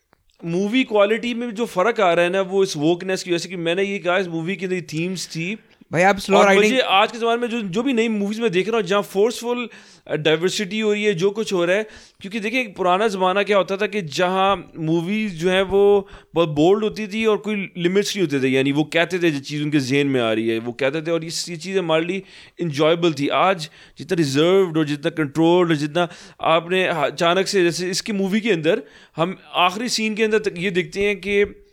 मूवी क्वालिटी में जो फ़र्क आ रहा है ना वो इस वोकनेस की वजह से, कि मैंने ये कहा इस मूवी की थीम्स थी भाई. आप स्लो राइडिंग, मुझे आज के ज़माने में जो जो भी नई मूवीज़ में देख रहा हूँ जहाँ फोर्सफुल डाइवर्सिटी हो रही है, जो कुछ हो रहा है, क्योंकि देखिए पुराना ज़माना क्या होता था कि जहाँ मूवीज़ जो है वो बहुत बोल्ड होती थी और कोई लिमिट्स नहीं होते थे. यानी वो कहते थे जो चीज़ उनके जहन में आ रही है वो कहते थे और ये चीज़ हमारे लिए इंजॉयबल थी. आज जितना रिजर्व्ड और जितना कंट्रोल्ड और जितना आपने अचानक से, जैसे इसकी मूवी के अंदर हम आखिरी सीन के अंदर ये देखते हैं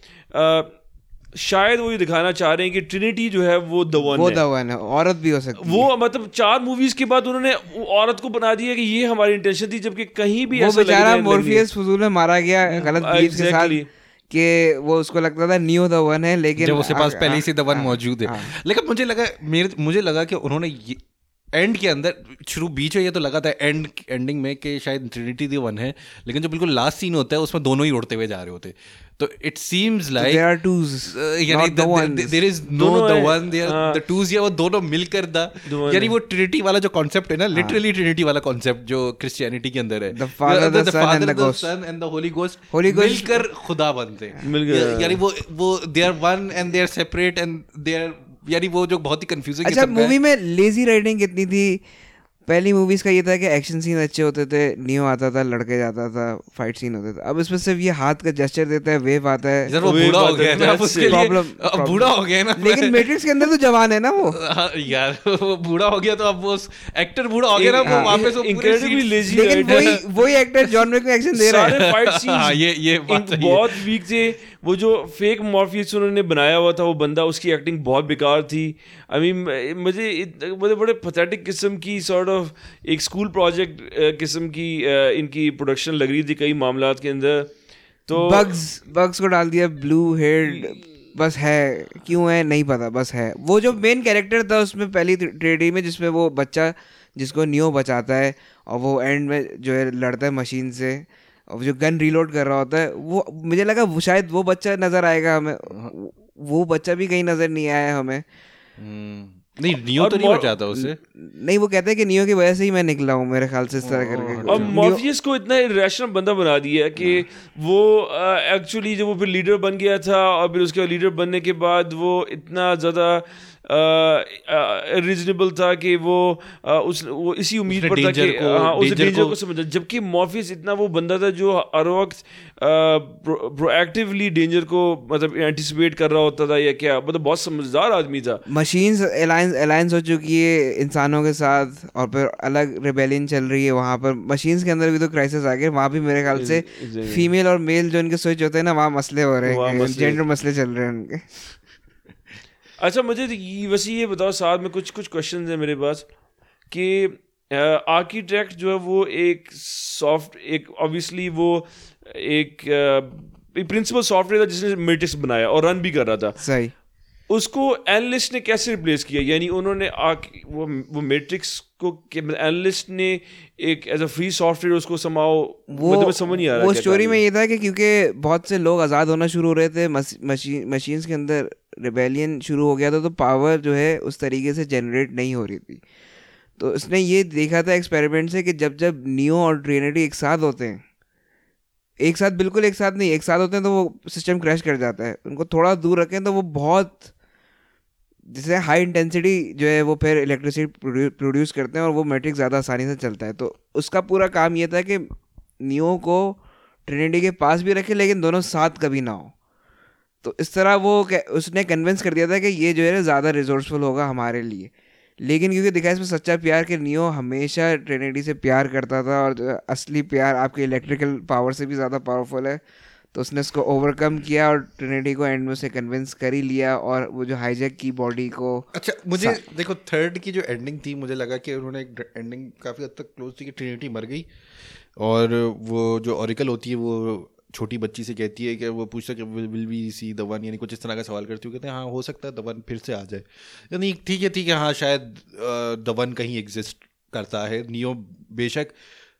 कि शायद वो ये दिखाना चाह रहे हैं कि ट्रिनिटी जो है वो द वन वो द वन है, औरत भी हो सकती है. वो मतलब चार मूवीज के बाद उन्होंने औरत को बना दिया कि ये हमारी इंटेंशन थी, जबकि कहीं भी वो ऐसा बेचारा मोर्फियस फजूल में मारा गया गलत बीफ के साथ कि वो उसको लगता था नियो द वन है, लेकिन जब उसके पास पहले से द वन मौजूद है. लेकिन मुझे लगा मेरे मुझे लगा कि उन्होंने एंड के अंदर शुरू बीच में ये तो लगा था एंड एंडिंग में कि शायद ट्रिनिटी द वन है, लेकिन जो बिल्कुल लास्ट सीन होता है उसमें दोनों ही उड़ते हुए जा रहे होते. तो it seems like there are twos, यानी there is no the one, there the twos, या वो दोनों मिलकर द, यानी वो ट्रिनिटी वाला जो कॉन्सेप्ट है ना, लिटरली ट्रिनिटी वाला कॉन्सेप्ट जो क्रिश्चियनिटी के अंदर है, the father the son and the ghost and the holy ghost holy ghost मिलकर खुदा बनते हैं. यानी वो वो they are one and they are separate and they are, यानी वो जो बहुत ही कंफ्यूजिंग. अच्छा, मूवी में लेजी राइटिंग कितनी थी. पहली मूवीज का ये था कि एक्शन सीन अच्छे होते थे, नियो आता था, लड़के जाता था, फाइट सीन होते थे. अब इसमें सिर्फ ये हाथ का जेस्चर देता है, वेव आता है. वो बूढ़ा हो गया ना, उसके लिए प्रॉब्लम बूढ़ा हो गया ना. लेकिन मैट्रिक्स के अंदर तो जवान है ना वो. यार वो बूढ़ा हो गया तो अब वो एक्टर बूढ़ा हो गया ना, वो वापस वो इनक्रेडिबली लेजी. लेकिन वही वही एक्टर जॉन विक में एक्शन दे रहा है. सारे फाइट सीन्स ये ये बहुत वीक थे. वो जो फेक मॉर्फियस उन्होंने बनाया हुआ था वो बंदा, उसकी एक्टिंग बहुत बेकार थी. आई मीन मुझे बड़े बड़े पैथेटिक किस्म की सॉर्ट ऑफ एक स्कूल प्रोजेक्ट किस्म की इनकी प्रोडक्शन लग रही थी कई मामलात के अंदर. तो बग्स बग्स को डाल दिया, ब्लू हेड बस है, क्यों है नहीं पता, बस है. वो जो मेन कैरेक्टर था उसमें पहली ट्रेडी में, जिसमें वो बच्चा जिसको नियो बचाता है और वो एंड में जो है लड़ता है मशीन से, और जो गन रीलोड कर रहा होता है, वो मुझे लगा वो शायद वो बच्चा नजर आएगा हमें, वो बच्चा भी कहीं नजर नहीं आया हमें। नहीं नियो तो नहीं बचाता उसे, नहीं वो कहते हैं कि नियो की वजह से ही मैं निकला हूँ मेरे ख्याल से इस तरह करके। और मॉर्फियस को इतना इरेशनल बंदा बना दिया कि वो एक्चुअली जब वो फिर लीडर बन गया था और फिर उसके लीडर बनने के बाद वो इतना ज़्यादा रीजनेबल था कि वो आ, उस वो इसी उम्मीद पर था कि हाँ उस डेंजर को समझा, जबकि मॉर्फियस इतना वो बंदा था जो हर वक्त प्रोएक्टिवली डेंजर को मतलब एंटिसिपेट कर रहा होता था या क्या, मतलब बहुत समझदार आदमी था। मशीन्स अलायंस अलायंस हो चुकी है इंसानों के साथ और फिर अलग रिबेलियन चल रही है वहाँ पर, मशीन्स के अंदर भी तो क्राइसिस आ गए, वहाँ भी मेरे ख्याल से फीमेल और मेल जो इनके स्विच होते हैं ना वहाँ मसले हो रहे हैं, जेंडर मसले चल रहे हैं उनके। अच्छा मुझे वैसे ये बताओ, साथ में कुछ कुछ क्वेश्चन हैं मेरे पास कि आर्किटेक्ट जो है वो एक सॉफ्ट एक ऑब्वियसली वो एक प्रिंसिपल सॉफ्टवेयर था जिसने मैट्रिक्स बनाया और रन भी कर रहा था, सही। उसको एनालिस्ट ने कैसे रिप्लेस किया? यानी उन्होंने आ, वो वो मैट्रिक्स को एनालिस्ट ने एक एज अ फ्री सॉफ्टवेयर उसको समाओ, वो मतलब समझ नहीं आ रहा। वो स्टोरी में ये था कि क्योंकि बहुत से लोग आज़ाद होना शुरू हो रहे थे, मशीन मशीन्स के अंदर रिबेलियन शुरू हो गया था, तो पावर जो है उस तरीके से जनरेट नहीं हो रही थी। तो उसने ये देखा था एक्सपेरिमेंट से कि जब जब नियो और ट्रिनिटी एक साथ होते हैं, एक साथ बिल्कुल एक साथ नहीं, एक साथ होते हैं तो वो सिस्टम क्रैश कर जाता है। उनको थोड़ा दूर रखें तो वो बहुत जैसे हाई इंटेंसिटी जो है वो फिर इलेक्ट्रिसिटी प्रोड्यूस करते हैं और वो मैट्रिक्स ज़्यादा आसानी से चलता है। तो उसका पूरा काम ये था कि नियो को ट्रिनिटी के पास भी रखे लेकिन दोनों साथ कभी ना हो। तो इस तरह वो उसने कन्विंस कर दिया था कि ये जो है ना ज़्यादा रिसोर्सफुल होगा हमारे लिए। लेकिन क्योंकि दिखा इसमें सच्चा प्यार कि नियो हमेशा ट्रिनिटी से प्यार करता था और असली प्यार आपके इलेक्ट्रिकल पावर से भी ज़्यादा पावरफुल है, तो उसने उसको ओवरकम किया और ट्रिनिटी को एंड में उसे कन्विंस कर ही लिया और वो जो हाईजैक की बॉडी को। अच्छा मुझे देखो थर्ड की जो एंडिंग थी, मुझे लगा कि उन्होंने एक एंडिंग काफ़ी हद तक क्लोज थी कि ट्रिनिटी मर गई और वो जो ऑरिकल होती है वो छोटी बच्ची से कहती है कि वो पूछता है कि will we see the one, यानी कुछ इस तरह का सवाल करती है, कहते हैं हाँ हो सकता है द वन फिर से आ जाए, यानी ठीक है ठीक है हाँ शायद द वन कहीं एग्जिस्ट करता है। नियो बेशक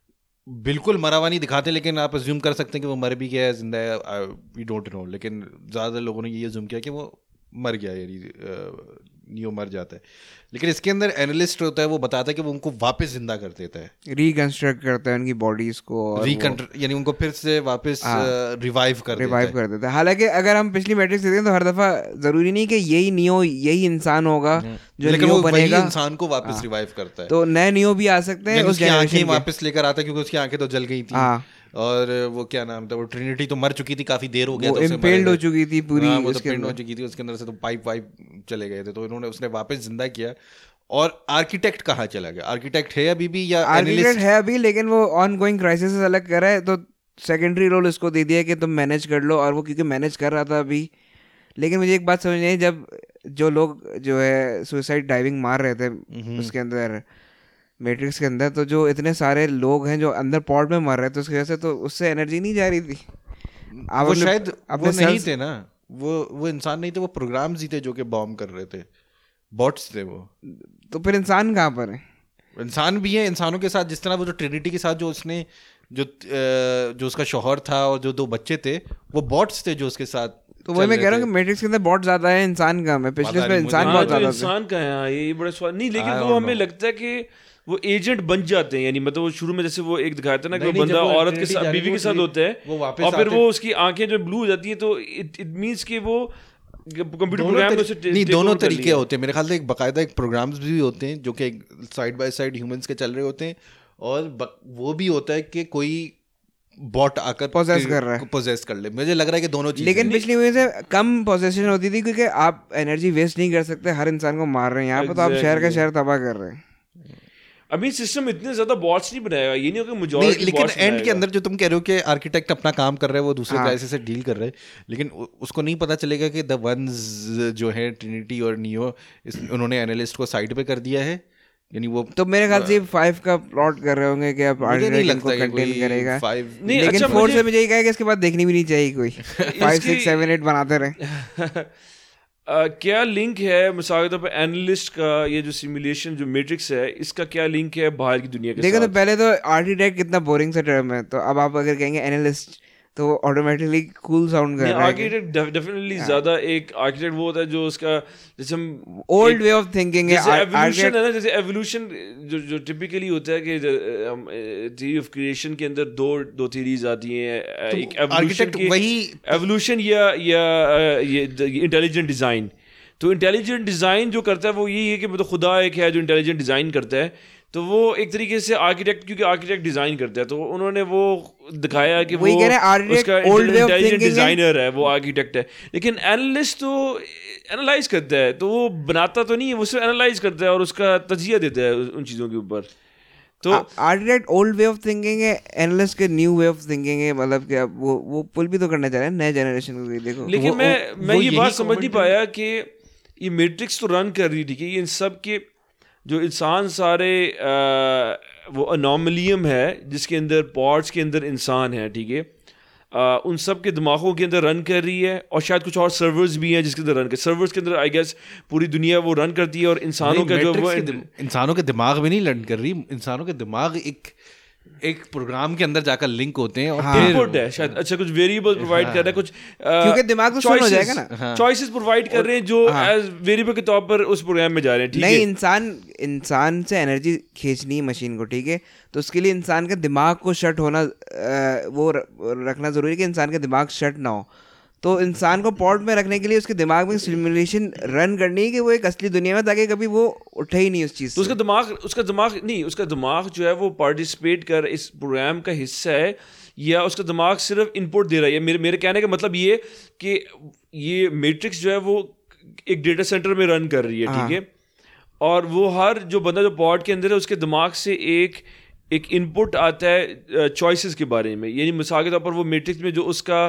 बिल्कुल मरा हुआ नहीं दिखाते लेकिन आप अज्यूम कर सकते हैं कि वो मर भी गया है, जिंदा है, वी डोंट नो। लेकिन ज़्यादा लोगों ने ये अज्यूम किया कि वो मर गया, यानी नियो मर जाता है। लेकिन इसके अंदर एनालिस्ट होता है, वो बताता है कि वो उनको वापस जिंदा कर देता है, रिकंस्ट्रक्ट करता है उनकी बॉडीज को, यानी उनको फिर से वापस रिवाइव कर रिवाइव कर देता है। हालांकि अगर हम पिछली मैट्रिक्स देखते हैं तो हर दफा जरूरी नहीं कि यही नियो यही इंसान होगा जो लेकिन नियो वो बनेगा, वही इंसान को वापस रिवाइव करता है। तो नए नियो भी आ सकते हैं, उसकी आंखें वापस लेकर आता है क्योंकि उसकी आंखें तो जल गई थी। और वो क्या नाम था, वो ट्रिनिटी तो मर चुकी थी, काफी देर हो गया था, इम्पेल्ड हो चुकी थी पूरी, वो तो पिंड हो चुकी थी, उसके अंदर से तो पाइप वाइप चले गए थे, तो इन्होंने उसने वापस जिंदा किया। और आर्किटेक्ट कहाँ चला गया? आर्किटेक्ट है अभी भी या आर्किटेक्ट है अभी, लेकिन वो ऑन गोइंग क्राइसिस से अलग कर रहा है, तो सेकेंडरी रोल इसको दे दिया कि तुम मैनेज कर लो, और वो क्योंकि मैनेज कर रहा था अभी। लेकिन मुझे एक बात समझ नहीं आई, जब जो लोग जो है सुसाइड डाइविंग मार रहे थे उसके अंदर मैट्रिक्स के अंदर, तो जो इतने सारे लोग हैं जो अंदर पॉड में मर रहे थे उसकी वजह से, तो उससे एनर्जी नहीं जा रही थी। वो शायद वो नहीं थे ना, वो वो इंसान नहीं थे, वो प्रोग्राम्स ही थे जो कि बॉम्ब कर रहे थे, बॉट्स थे वो। तो फिर इंसान कहाँ पर है? इंसान भी है, इंसानों के साथ जिस तरह वो जो ट्रिनिटी के साथ जो उसने जो जो उसका शौहर था और जो दो बच्चे थे वो बॉट्स थे जो उसके साथ। तो वही मैं कह रहा हूँ कि मैट्रिक्स के अंदर बॉट ज्यादा है, इंसान कम है। पिछले में इंसान बहुत ज्यादा, इंसान का है, ये बड़ा सवाल नहीं। लेकिन वो हमें लगता है कि वो एजेंट बन जाते हैं, यानी मतलब वो शुरू में जैसे वो एक दिखाया था ना कि वो बंदा औरत के साथ बीवी के साथ होता है और फिर वो उसकी आंखें जो ब्लू हो जाती है, तो इट मींस कि वो कंप्यूटर प्रोग्राम को नहीं, दोनों तरीके होते हैं मेरे ख्याल से। एक बाकायदा एक प्रोग्राम्स भी होते हैं जो कि साइड बाय साइड ह्यूमंस के चल रहे होते हैं, और वो भी होता है कि कोई बॉट आकर पोजेस कर रहा है, पोजेस कर ले। मुझे लग रहा है कि दोनों चीजें। लेकिन पिछली मूवी से कम पोजेशन होती थी क्योंकि आप एनर्जी वेस्ट नहीं कर सकते, हर इंसान को मार रहे हैं। यहाँ पे तो आप शहर का शहर तबाह कर रहे हैं। अभी सिस्टम इतने ज्यादा बॉट्स नहीं बनाएगा, ये नहीं होगा मेजॉरिटी। लेकिन एंड के अंदर जो तुम कह रहे हो कि आर्किटेक्ट अपना काम कर रहे हैं, वो दूसरे क्राइसिस से डील कर रहे हैं, लेकिन उसको नहीं पता चलेगा कि द वंस जो है ट्रिनिटी और नियो, उन्होंने एनालिस्ट को साइड पे कर दिया है, यानी वो तो मेरे ख्याल से फाइव का प्लॉट कर रहे होंगे कि अब आर्किटेक्ट को कंटेन करेगा। लेकिन फोर से मुझे ये कहा कि इसके बाद देखनी भी नहीं चाहिए कोई, फाइव सिक्स सेवन एट बनाते रहे। क्या लिंक है मिसाल के तौर पर एनालिस्ट का ये जो सिमुलेशन जो मैट्रिक्स है इसका क्या लिंक है बाहर की दुनिया के देखो साथ? तो पहले तो आर्किटेक्ट कितना बोरिंग सा टर्म है, तो अब आप अगर कहेंगे एनालिस्ट तो ऑटोमेटिकली कूल साउंड कर रहा है। आर्किटेक्ट डेफिनेटली ज्यादा एक आर्किटेक्ट वो होता है जो उसका जैसे हम ओल्ड वे ऑफ थिंकिंग है। एवोल्यूशन है ना, जैसे एवोल्यूशन जो जो टिपिकली होता है कि हम थ्योरी ऑफ क्रिएशन के अंदर दो दो थ्योरीज आती हैं, एक एवोल्यूशन की वही एवोल्यूशन या या ये इंटेलिजेंट डिजाइन। तो इंटेलिजेंट डिजाइन जो करता है वो यही है कि मतलब खुदा एक है जो इंटेलिजेंट डिजाइन करता है, तो वो एक तरीके से आर्किटेक्ट, क्योंकि आर्किटेक्ट डिजाइन करता है तो उन्होंने वो दिखाया कि वो उसका इंटेलिजेंट डिजाइनर है, वो आर्किटेक्ट है। लेकिन एनालिस्ट तो एनालाइज करता है, तो वो बनाता तो नहीं है, वो सिर्फ एनालाइज करता है और उसका तजिया देता है उन चीज़ों के ऊपर। तो architect old way of thinking है, एनालिस्ट के न्यू वे ऑफ थिंकिंग है। मतलब कि वो वो पुल भी तो करना चाह रहे हैं नए जनरेशन को। देखो लेकिन मैं मैं ये बात समझ नहीं पाया कि ये मैट्रिक्स तो रन कर रही थी कि इन सब के जो इंसान सारे आ, वो अनोमलियम है जिसके अंदर पॉड्स के अंदर इंसान है, ठीक है, उन सब के दिमागों के अंदर रन कर रही है, और शायद कुछ और सर्वर्स भी हैं जिसके अंदर रन कर सर्वर्स के अंदर आई गेस पूरी दुनिया वो रन करती है। और इंसानों का जो वो इंसानों के दिमाग में नहीं रन कर रही, इंसानों के दिमाग एक एक प्रोग्राम के अंदर जाकर लिंक होते हैं और हाँ, इनपुट है शायद, अच्छा कुछ वेरिएबल प्रोवाइड हाँ, कर रहे हैं, कुछ क्योंकि दिमाग तो सुन हो जाएगा ना, चॉइसेस प्रोवाइड कर रहे हैं जो एज वेरिएबल के तौर पर उस प्रोग्राम में जा रहे हैं। ठीक है, नहीं इंसान इंसान से एनर्जी खींचनी है मशीन को, ठीक है, तो उसके लिए इंसान के दिमाग को शट होना वो रखना जरूरी है कि इंसान का दिमाग शट ना हो। तो इंसान को पॉड में रखने के लिए उसके दिमाग में सिमुलेशन रन करनी है कि वो एक असली दुनिया में, ताकि कभी वो उठे ही नहीं उस चीज़ से। तो उसका दिमाग उसका दिमाग नहीं उसका दिमाग जो है वो पार्टिसिपेट कर इस प्रोग्राम का हिस्सा है, या उसका दिमाग सिर्फ इनपुट दे रहा है। मेरे मेरे कहने का मतलब ये कि ये मैट्रिक्स जो है वो एक डेटा सेंटर में रन कर रही है, ठीक है, और वो हर जो बंदा जो पॉड के अंदर है उसके दिमाग से एक एक इनपुट आता है चॉइसेस के बारे में। यानी मिसाल के तौर पर वो मैट्रिक्स में जो उसका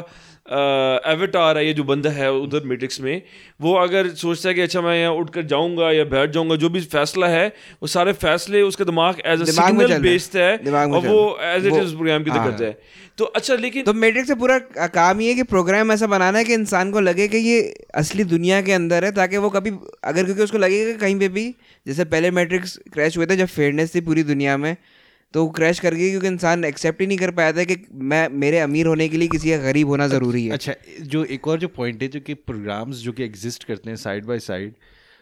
एवेटार है, ये जो बंदा है उधर मैट्रिक्स में, वो अगर सोचता है कि अच्छा मैं यहाँ उठकर जाऊंगा या बैठ जाऊंगा, जो भी फैसला है वो सारे फैसले उसका दिमाग एज अ सिग्नल बेस्ड है और वो एज इट इज प्रोग्राम की तरह करता है। तो अच्छा, लेकिन तो मैट्रिक्स से पूरा काम ये है कि प्रोग्राम ऐसा बनाना है कि इंसान को लगे कि ये असली दुनिया के अंदर है, ताकि वो कभी अगर क्योंकि उसको लगेगा कहीं पे भी, जैसे पहले मैट्रिक्स क्रैश हुए थे जब फेयरनेस थी पूरी दुनिया में, तो वो क्रैश कर गई क्योंकि इंसान एक्सेप्ट ही नहीं कर पाया था कि मैं मेरे अमीर होने के लिए किसी का गरीब होना ज़रूरी है। अच्छा, जो एक और जो पॉइंट है जो कि प्रोग्राम्स जो कि एग्जिस्ट करते हैं साइड बाय साइड,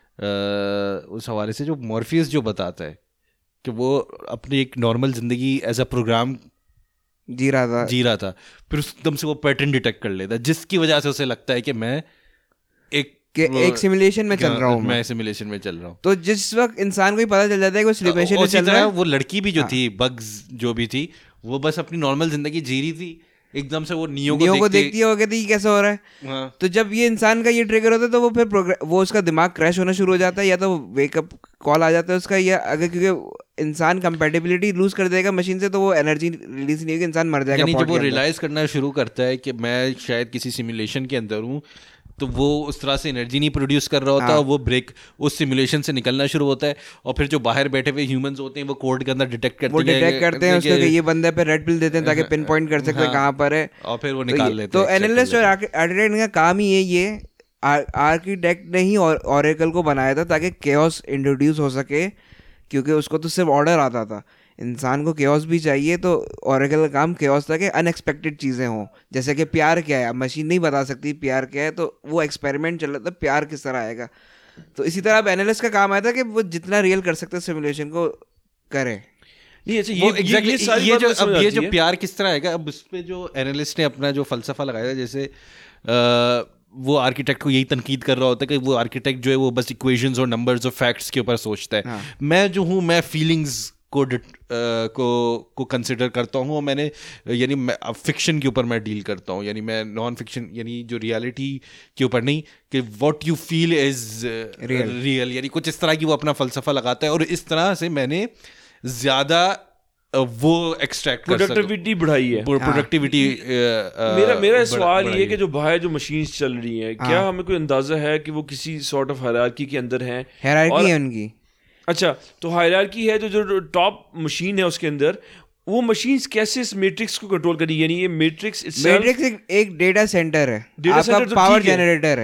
उस हवाले से जो मॉर्फियस जो बताता है कि वो अपनी एक नॉर्मल ज़िंदगी एज अ प्रोग्राम जी रहा था जी रहा था फिर एकदम से वो पैटर्न डिटेक्ट कर लेता है, जिसकी वजह से उसे लगता है कि मैं एक कि एक सिमुलेशन में चल रहा हूँ, मैं सिमुलेशन में चल रहा हूँ। तो जिस वक्त इंसान को ही पता चल जाता है कि वो सिमुलेशन में चल रहा है। वो लड़की भी जो हाँ। थी, बग्स जो भी थी, वो बस अपनी नॉर्मल जिंदगी जी रही थी, एकदम से वो नियो को, को देखती है, वो कहती है कैसा हो रहा है। हाँ। तो जब ये इंसान का ये ट्रिगर होता है तो वो फिर वो उसका दिमाग क्रैश होना शुरू हो जाता है, या तो वेकअप कॉल आ जाता है उसका, या अगर क्योंकि इंसान कंपैटिबिलिटी लूज कर देगा मशीन से तो वो एनर्जी रिलीज नहीं होगी, इंसान मर जाएगा। जब वो रियलाइज करना शुरू करता है कि मैं शायद किसी सिमुलेशन के अंदर हूँ, तो वो उस तरह से एनर्जी नहीं प्रोड्यूस कर रहा होता, हाँ। वो ब्रेक उस सिमुलेशन से निकलना शुरू होता है, और फिर जो बाहर बैठे हुए ह्यूमंस होते हैं वो कोड के अंदर डिटेक्ट करते हैं, वो डिटेक्ट करते हैं उसको कि ये बंदे पे रेड पिल देते हैं ताकि पिन पॉइंट कर सकते हैं कहाँ पर है, और फिर वो निकाल लेते हैं। तो एनालिस्ट और आर्किटेक्ट का काम ही है, ये आर्किटेक्ट ने ही ऑरेकल को बनाया था ताकि केओस इंट्रोड्यूस हो सके, क्योंकि उसको तो सिर्फ ऑर्डर आता था, इंसान को केओस भी चाहिए। तो ऑरेकल का काम केओस था कि अनएक्सपेक्टेड चीज़ें हों, जैसे कि प्यार क्या है, मशीन नहीं बता सकती प्यार क्या है, तो वो एक्सपेरिमेंट चल रहा था प्यार किस तरह आएगा। तो इसी तरह अब एनालिस्ट का काम आया था कि वो जितना रियल कर सकते सिमुलेशन को करे। नहीं अच्छा, ये एग्जैक्टली ये, ये जो अब ये जो प्यार किस तरह आएगा, अब उस पर जो एनालिस्ट ने अपना जो फलसफा लगाया, जैसे आ, वो आर्किटेक्ट को यही तनकीद कर रहा होता है कि वो आर्किटेक्ट जो है वो बस इक्वेशंस और नंबर्स और फैक्ट्स के ऊपर सोचता है। हाँ। मैं जो हूँ मैं फीलिंग्स को uh, को को कंसिडर करता हूँ, और मैंने यानी मैं फिक्शन के ऊपर मैं डील करता हूँ, यानी मैं नॉन फिक्शन यानी जो रियलिटी के ऊपर नहीं, कि what you feel is real, यानी कुछ इस तरह की वो अपना फलसफा लगाता है, और इस तरह से मैंने ज़्यादा वो एक्सट्रैक्ट प्रोडक्टिविटी बढ़ाई है, प्रोडक्टिविटी। मेरा मेरा सवाल ये कि जो बाहर जो मशीन्स चल रही हैं, क्या हमें कोई अंदाजा है कि वो किसी सॉर्ट ऑफ हायरार्की के अंदर हैं? हायरार्की है उनकी। अच्छा, तो हायरार्की है, जो जो टॉप मशीन है उसके अंदर, वो मशीन्स कैसे इस मैट्रिक्स को कंट्रोल करी? यानी ये मैट्रिक्स मैट्रिक्स एक, एक डेटा सेंटर है, आपका पावर जनरेटर है।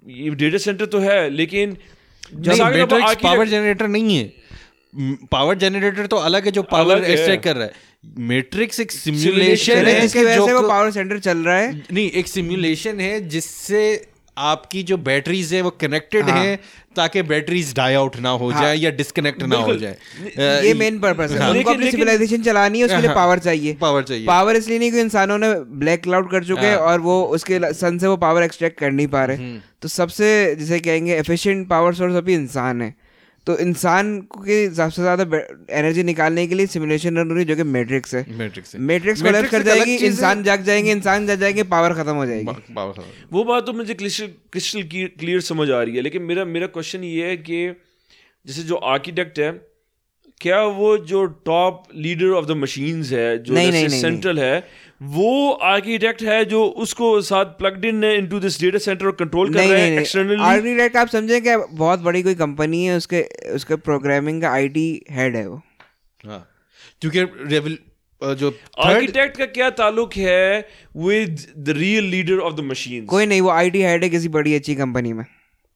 ये डेटा सेंटर तो है लेकिन मैट्रिक्स पावर जनरेटर नहीं है. पावर जनरेटर तो अलग है जो पावर एक्सट्रैक्ट कर रहा है. मैट्रिक्स एक सिमुलेशन है जिसकी वजह से वो पावर सेंटर चल रहा है. नहीं, एक सिमुलेशन है जिससे आपकी जो बैटरीज है वो कनेक्टेड हाँ. है ताकि बैटरीज डाई आउट ना हो हाँ. जाए या डिस्कनेक्ट ना हो जाए. ये मेन पर्पस है. उनको अपनी सिविलाइजेशन चलानी है, उसके लिए पावर चाहिए. पावर चाहिए. पावर इसलिए नहीं कि इंसानों ने ब्लैक क्लाउड कर चुके हैं और वो उसके सन से वो पावर एक्सट्रैक्ट कर नहीं पा रहे. तो सबसे जिसे कहेंगे एफिशिएंट पावर सोर्स अभी इंसान है. तो इंसान के सबसे ज्यादा एनर्जी निकालने के लिए सिमुलेशन रन हो रही है जो कि मैट्रिक्स है. मैट्रिक्स मैट्रिक्स कोलैप्स कर जाएगी, इंसान जाग जाएंगे, इंसान जाग जाएंगे, पावर खत्म हो जाएगी. वो बात तो मुझे क्रिस्टल क्लियर समझ आ रही है. लेकिन मेरा मेरा क्वेश्चन ये है कि जैसे जो आर्किटेक्ट है, क्या वो जो top leader of the machines है, जो सेंट्रल है, वो आर्किटेक्ट है जो उसको साथ plugged in into this data centre और कंट्रोल कर रहा है एक्सटर्नली? आर्किटेक्ट आप समझे कि बहुत बड़ी कोई कंपनी है, उसके उसके प्रोग्रामिंग का आईटी हेड है वो. हाँ, क्योंकि जो आर्किटेक्ट का क्या ताल्लुक है with the real leader of the machines? कोई नहीं, वो आईटी हेड है किसी बड़ी अच्छी कंपनी में.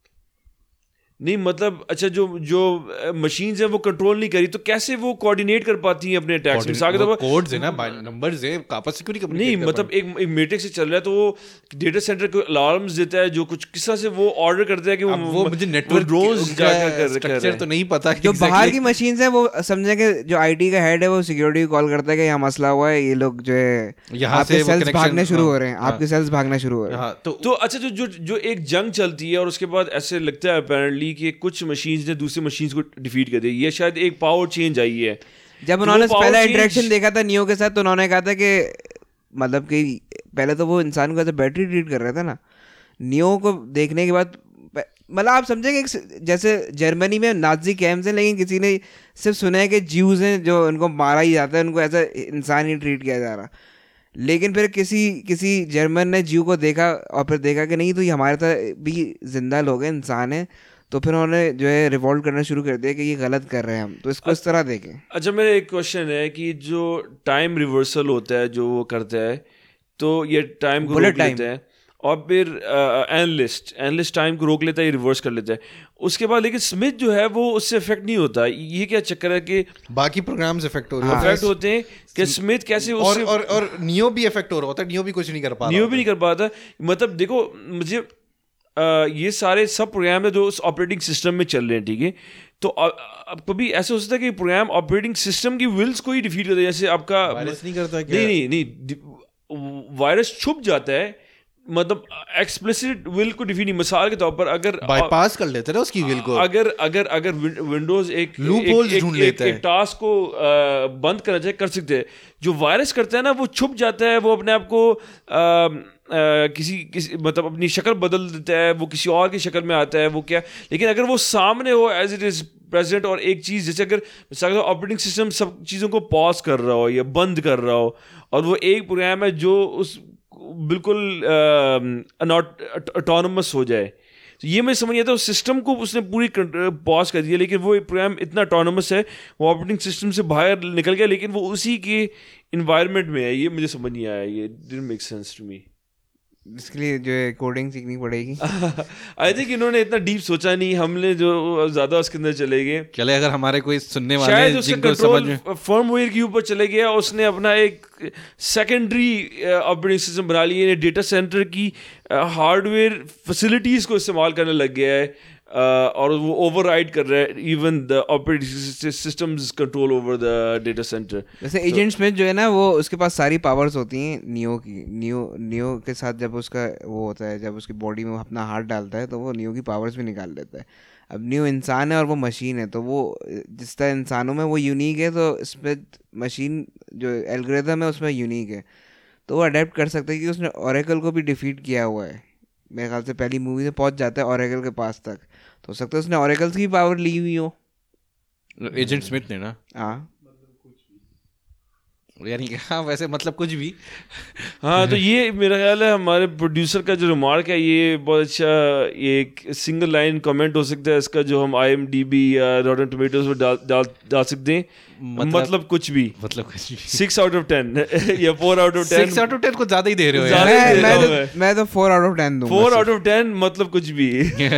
नहीं मतलब अच्छा, जो जो मशीन्स हैं वो कंट्रोल नहीं करी तो कैसे वो कोऑर्डिनेट कर पाती हैं अपने अटैक्स में? साथ में कोड्स है ना, नंबर्स है, आपस से क्यों नहीं कम्युनिकेट? नहीं मतलब एक एक मैट्रिक्स से चल रहा है तो वो डेटा सेंटर को अलार्म्स देता है, जो कुछ किस तरह से वो ऑर्डर करता है कि वो, वो मुझे नेटवर्क ड्रोन्स जाकर स्ट्रक्चर तो नहीं पता. जो बाहर की मशीन्स है वो समझे कि जो आईटी का हेड है वो सिक्योरिटी को कॉल करता है कि यहाँ मसला हुआ है, ये लोग जो है यहाँ से सेल्स भागने शुरू हो रहे हैं, आपके सेल्स भागना शुरू हो रहे हैं. तो अच्छा, जो जो जो एक जंग चलती है और उसके बाद ऐसे लगता है अपेरेंटली कि कुछ मशीन ने दूसरी मशीन्स को डिफीट कर दिया, ये शायद एक पावर चेंज आई है. जब उन्होंने पहला इंटरेक्शन देखा था नियो के साथ तो उन्होंने कहा था कि मतलब कि पहले तो वो इंसान को ऐसे बैटरी ट्रीट कर रहा था ना. नियो को देखने के बाद मतलब आप समझेंगे जैसे जर्मनी में नाजी कैंप्स हैं, लेकिन किसी ने सिर्फ सुना है कि ज्यूज हैं जो उनको मारा ही जाता है, उनको ऐसा इंसान ही ट्रीट किया जा रहा. लेकिन फिर किसी किसी जर्मन ने ज्यू को देखा और फिर देखा कि नहीं तो ये हमारे तरह भी जिंदा लोग हैं, इंसान है. तो फिर उन्होंने जो है रिवॉल्ट करना शुरू कर दिया कि ये गलत कर रहे हैं हम, तो इसको इस तरह देखें. अच्छा, मेरा एक क्वेश्चन है कि जो टाइम रिवर्सल होता है जो वो करता है, तो ये टाइम को रोक लेता है और फिर एनालिस्ट एनालिस्ट टाइम को रोक लेता है, ये रिवर्स कर लेता है उसके बाद. लेकिन स्मिथ जो है वो उससे इफेक्ट नहीं होता. ये क्या चक्कर है कि बाकी प्रोग्राम्स इफेक्ट हो रहे हैं? इफेक्ट होते हैं कि स्मिथ कैसे और और और नियो भी इफेक्ट हो रहा होता है. नियो भी कुछ नहीं कर पाता. नियो भी नहीं कर पाता. मतलब देखो, मुझे Uh, ये सारे सब प्रोग्राम है जो उस ऑपरेटिंग सिस्टम में चल रहे हैं, ठीक है. तो अब कभी ऐसा हो सकता है कि प्रोग्राम ऑपरेटिंग सिस्टम की विल्स को ही डिफीट कर दे. जैसे आपका वायरस नहीं करता क्या? नहीं नहीं नहीं वायरस छुप जाता है, मतलब एक्सप्लिसिट विल को डिफीट नहीं. मिसाल के तौर पर अगर बाईपास कर लेते हैं ना उसकी विल को, अगर अगर अगर विंडोज एक लूप होल्स ढूंढ लेता है, एक टास्क को बंद करना चाहे कर सकते हैं. जो वायरस करता है ना वो छुप जाता है, वो अपने आप को Uh, किसी किसी मतलब अपनी शक्ल बदल देता है, वो किसी और की शक्ल में आता है, वो क्या. लेकिन अगर वो सामने हो एज इट इज़ प्रेजेंट, और एक चीज़ जैसे अगर ऑपरेटिंग सिस्टम सब चीज़ों को पॉज कर रहा हो या बंद कर रहा हो, और वो एक प्रोग्राम है जो उस बिल्कुल ऑटोनमस हो जाए, तो ये मैं समझ आता हूँ सिस्टम को उसने पूरी पॉज कर दिया. लेकिन वो प्रोग्राम इतना ऑटोनमस है, वो ऑपरेटिंग सिस्टम से बाहर निकल गया, लेकिन वो उसी के इन्वायरमेंट में है. ये मुझे समझ नहीं आया, ये didn't make sense to me. इसके लिए जो है कोडिंग सीखनी पड़ेगी. आई थिंक इन्होंने इतना डीप सोचा नहीं, हमने जो ज्यादा उसके अंदर चले गए. चले अगर हमारे कोई सुनने वाले शायद उसका कंट्रोल फर्मवेयर के ऊपर चले गया, उसने अपना एक सेकेंडरी ऑपरेटिंग सिस्टम बना लिया, डेटा सेंटर की हार्डवेयर फैसिलिटीज को इस्तेमाल करने लग गया है, Uh, और वो ओवरराइड कर रहा है even the operating systems control over the data centre. जैसे एजेंट स्मिथ जो है ना, वो उसके पास सारी पावर्स होती हैं नियो की. नियो नियो के साथ जब उसका वो होता है, जब उसकी बॉडी में वो अपना हाथ डालता है तो वो नियो की पावर्स भी निकाल लेता है. अब नियो इंसान है और वो मशीन है, तो वो जिस तरह इंसानों में वो यूनिक है, तो स्मिथ मशीन जो एल्गोरिथम है उसमें यूनिक है, तो वो अडेप्ट कर सकता है कि उसने ओरेकल को भी डिफीट किया हुआ है. मेरे ख्याल से पहली मूवी में पहुंच जाता है ओरेकल के पास तक, तो हो सकता है उसने ओरेकल्स की पावर ली हुई हो एजेंट स्मिथ ने ना. हाँ, यानी हाँ वैसे मतलब कुछ भी। हाँ तो ये मेरा ख्याल है हमारे प्रोड्यूसर का जो रिमार्क है ये बहुत अच्छा, ये एक सिंगल लाइन कमेंट हो सकता है इसका जो हम आई एम डी बी या रॉटन टोमेटोज पर डाल डाल डाल सकते हैं। मतलब, मतलब कुछ भी मतलब कुछ भी सिक्स आउट ऑफ टेन या four out of ten. Six out of ten को ज्यादा ही दे रहे हो यार। मैं, मैं, तो, मैं तो फोर आउट ऑफ टेन दूंगा। फोर आउट ऑफ टेन मतलब कुछ भी।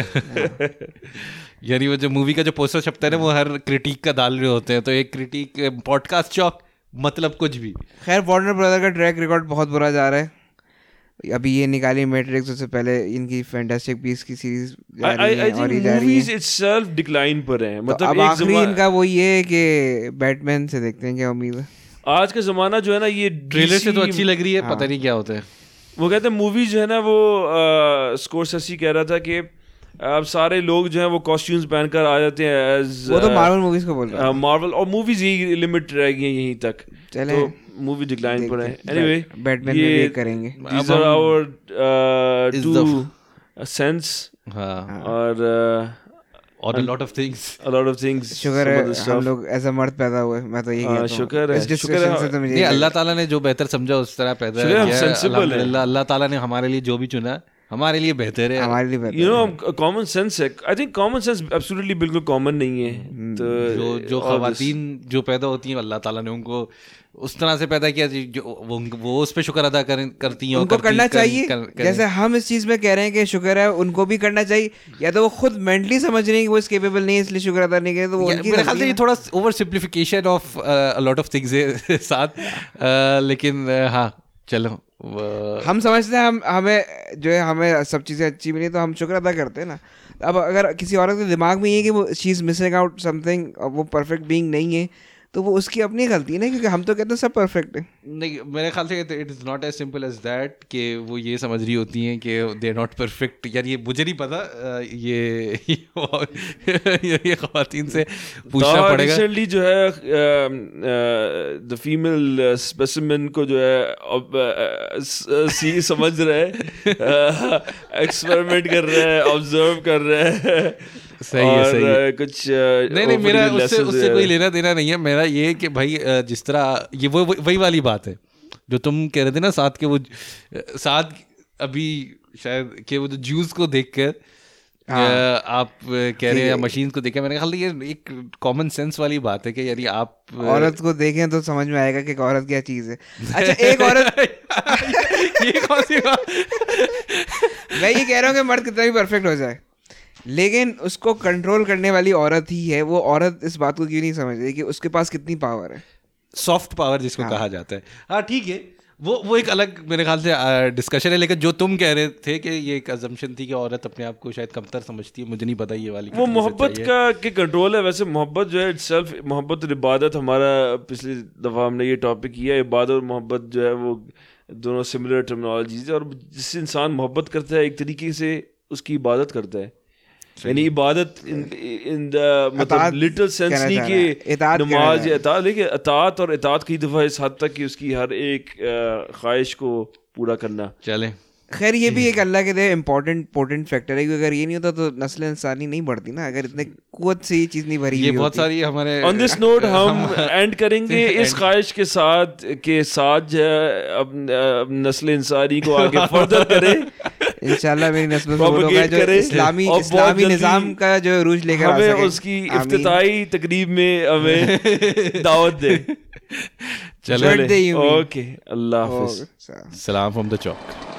यानी वो जो मूवी का जो पोस्टर छपता है ना वो हर क्रिटिक का डाल रहे होते हैं, तो एक क्रिटिक पॉडकास्ट चौक मतलब कुछ भी। खैर वार्नर ब्रदर का ट्रैक रिकॉर्ड बहुत बुरा जा रहा है। अभी ये निकाली मैट्रिक्स, उससे पहले इनकी फैंटास्टिक बीस्ट की सीरीज जा रही है और ये जा रही है। इटसेल्फ डिक्लाइन पर है, मतलब अब आखिरी इनका वो ये है कि बैटमैन से देखते हैं क्या उम्मीद है। आज का जमाना जो है ना ये ट्रेलर से तो अच्छी लग रही है, पता नहीं क्या होता है। वो कहते हैं मूवी जो है ना वो स्कोरसेसी कह रहा था कि अब सारे लोग जो हैं वो कॉस्ट्यूम्स पहनकर आ जाते हैं एज वो तो मार्वल मूवीज को बोल रहा है। मार्वल और मूवीज ही लिमिट रह गई हैं यहीं तक, तो मूवी डिक्लाइन पर है। एनीवे बैटमैन में भी करेंगे। These are our two sense और और a lot of things a lot of things। शुक्र है हम लोग ऐसा मर्द पैदा हुए, मैं तो यही कहता हूं। शुक्र है, शुक्र है नहीं, अल्लाह ताला ने जो बेहतर समझा उस तरह पैदा किया है। अल्हम्दुलिल्लाह अल्लाह ताला ने हमारे लिए जो भी चुना हमारे लिए बेहतर है, हमारे लिए बेहतर। यू नो कॉमन सेंस है। I think common sense absolutely बिल्कुल कॉमन नहीं है। तो जो जो ख़वातीन जो पैदा होती हैं अल्लाह ताला ने उनको उस तरह से पैदा किया जो वो वो उस पे शुक्र अदा कर, करती हैं, उनको करना चाहिए। कर, कर, जैसे हम इस चीज़ में कह रहे हैं कि शुक्र है, उनको भी करना चाहिए। या तो वो खुद मेंटली समझ रहे हैं कि वो इस केपेबल नहीं है इसलिए शुक्र अदा नहीं करे, तो वो उनकी मेरे ख्याल से ये थोड़ा over simplification of a lot of things है साथ। लेकिन हाँ चलो हम समझते हैं हम हमें जो है हमें सब चीज़ें अच्छी मिली तो हम शुक्र अदा करते हैं ना। अब अगर किसी औरत के दिमाग में ये है कि वो she is missing out something, वो परफेक्ट बीइंग नहीं है, तो वो उसकी अपनी गलती है ना, क्योंकि हम तो कहते हैं सब परफेक्ट है। नहीं मेरे ख्याल से it is not as simple as that कि वो ये समझ रही होती हैं कि दे आर नॉट परफेक्ट। यार ये मुझे नहीं पता, ये ये, ये ख़वातीन से पूछना पड़ेगा। रिसेंटली जो है द फीमेल स्पेसिमेन को जो है अब सी समझ रहा है, एक्सपेरिमेंट कर रहा है, ऑब्जर्व कर रहा है। सही है, सही है। कुछ नहीं नहीं मेरा उससे उससे कोई लेना देना नहीं है। मेरा ये कि भाई जिस तरह ये वो वही वाली बात है जो तुम कह रहे थे ना साथ के वो साथ अभी शायद कि वो जूस को देखकर आप कह रहे हैं या मशीन को देखें, मैंने ख्याल ये एक कॉमन सेंस वाली बात है कि यानी आप औरत को देखें तो समझ में आएगा कि औरत क्या चीज़ है। अच्छा एक औरत ये कौन सी बात? मैं ये कह रहा हूँ कि मर्द कितना भी परफेक्ट हो जाए लेकिन उसको कंट्रोल करने वाली औरत ही है। वो औरत इस बात को क्यों नहीं समझ रही कि उसके पास कितनी पावर है, सॉफ्ट पावर जिसको हाँ। कहा जाता है। हाँ ठीक है, वो वो एक अलग मेरे ख्याल से डिस्कशन है। लेकिन जो तुम कह रहे थे कि ये एक अजम्पशन थी कि औरत अपने आप को शायद कमतर समझती है, मुझे नहीं पता ये वाली वो मोहब्बत का के कंट्रोल है। वैसे मोहब्बत जो है इटसेल्फ, मोहब्बत और इबादत, हमारा पिछली दफ़ा हमने ये टॉपिक किया, इबादत और मोहब्बत जो है वो दोनों सिमिलर टर्मिनोलॉजीज है। और जिससे इंसान मोहब्बत करता है एक तरीके से उसकी इबादत करता है। यानी इबादत इन इन द मतलब लिटरल सेंस नहीं कि नमाज या इताअत, लेकिन इताअत और इताअत की दफ़ा इस हद तक कि उसकी हर एक ख्वाहिश को पूरा करना। चले खैर ये भी एक अल्लाह के दे इम्पोर्टेंट पोटेंट फैक्टर है, क्योंकि अगर ये नहीं होता तो नस्ल इंसानी नहीं बढ़ती ना, अगर इतने कुव्वत से ये चीज़ नहीं भरी। ये बहुत सारी हमारे ऑन दिस नोट हम एंड करेंगे इस ख्वाहिश के साथ के साथ जो है अब नस्ल इंसानी को आगे फर्दर करे इंशाल्लाह। मेरी नस्ल जो इस्लामी इस्लामी निज़ाम का जो रूज लेकर आ हमें उसकी इफ्तिताई तकरीब में हमें दावत दे। चले ओके, अल्लाह हाफ़िज़, सलाम फ्रॉम द चौक।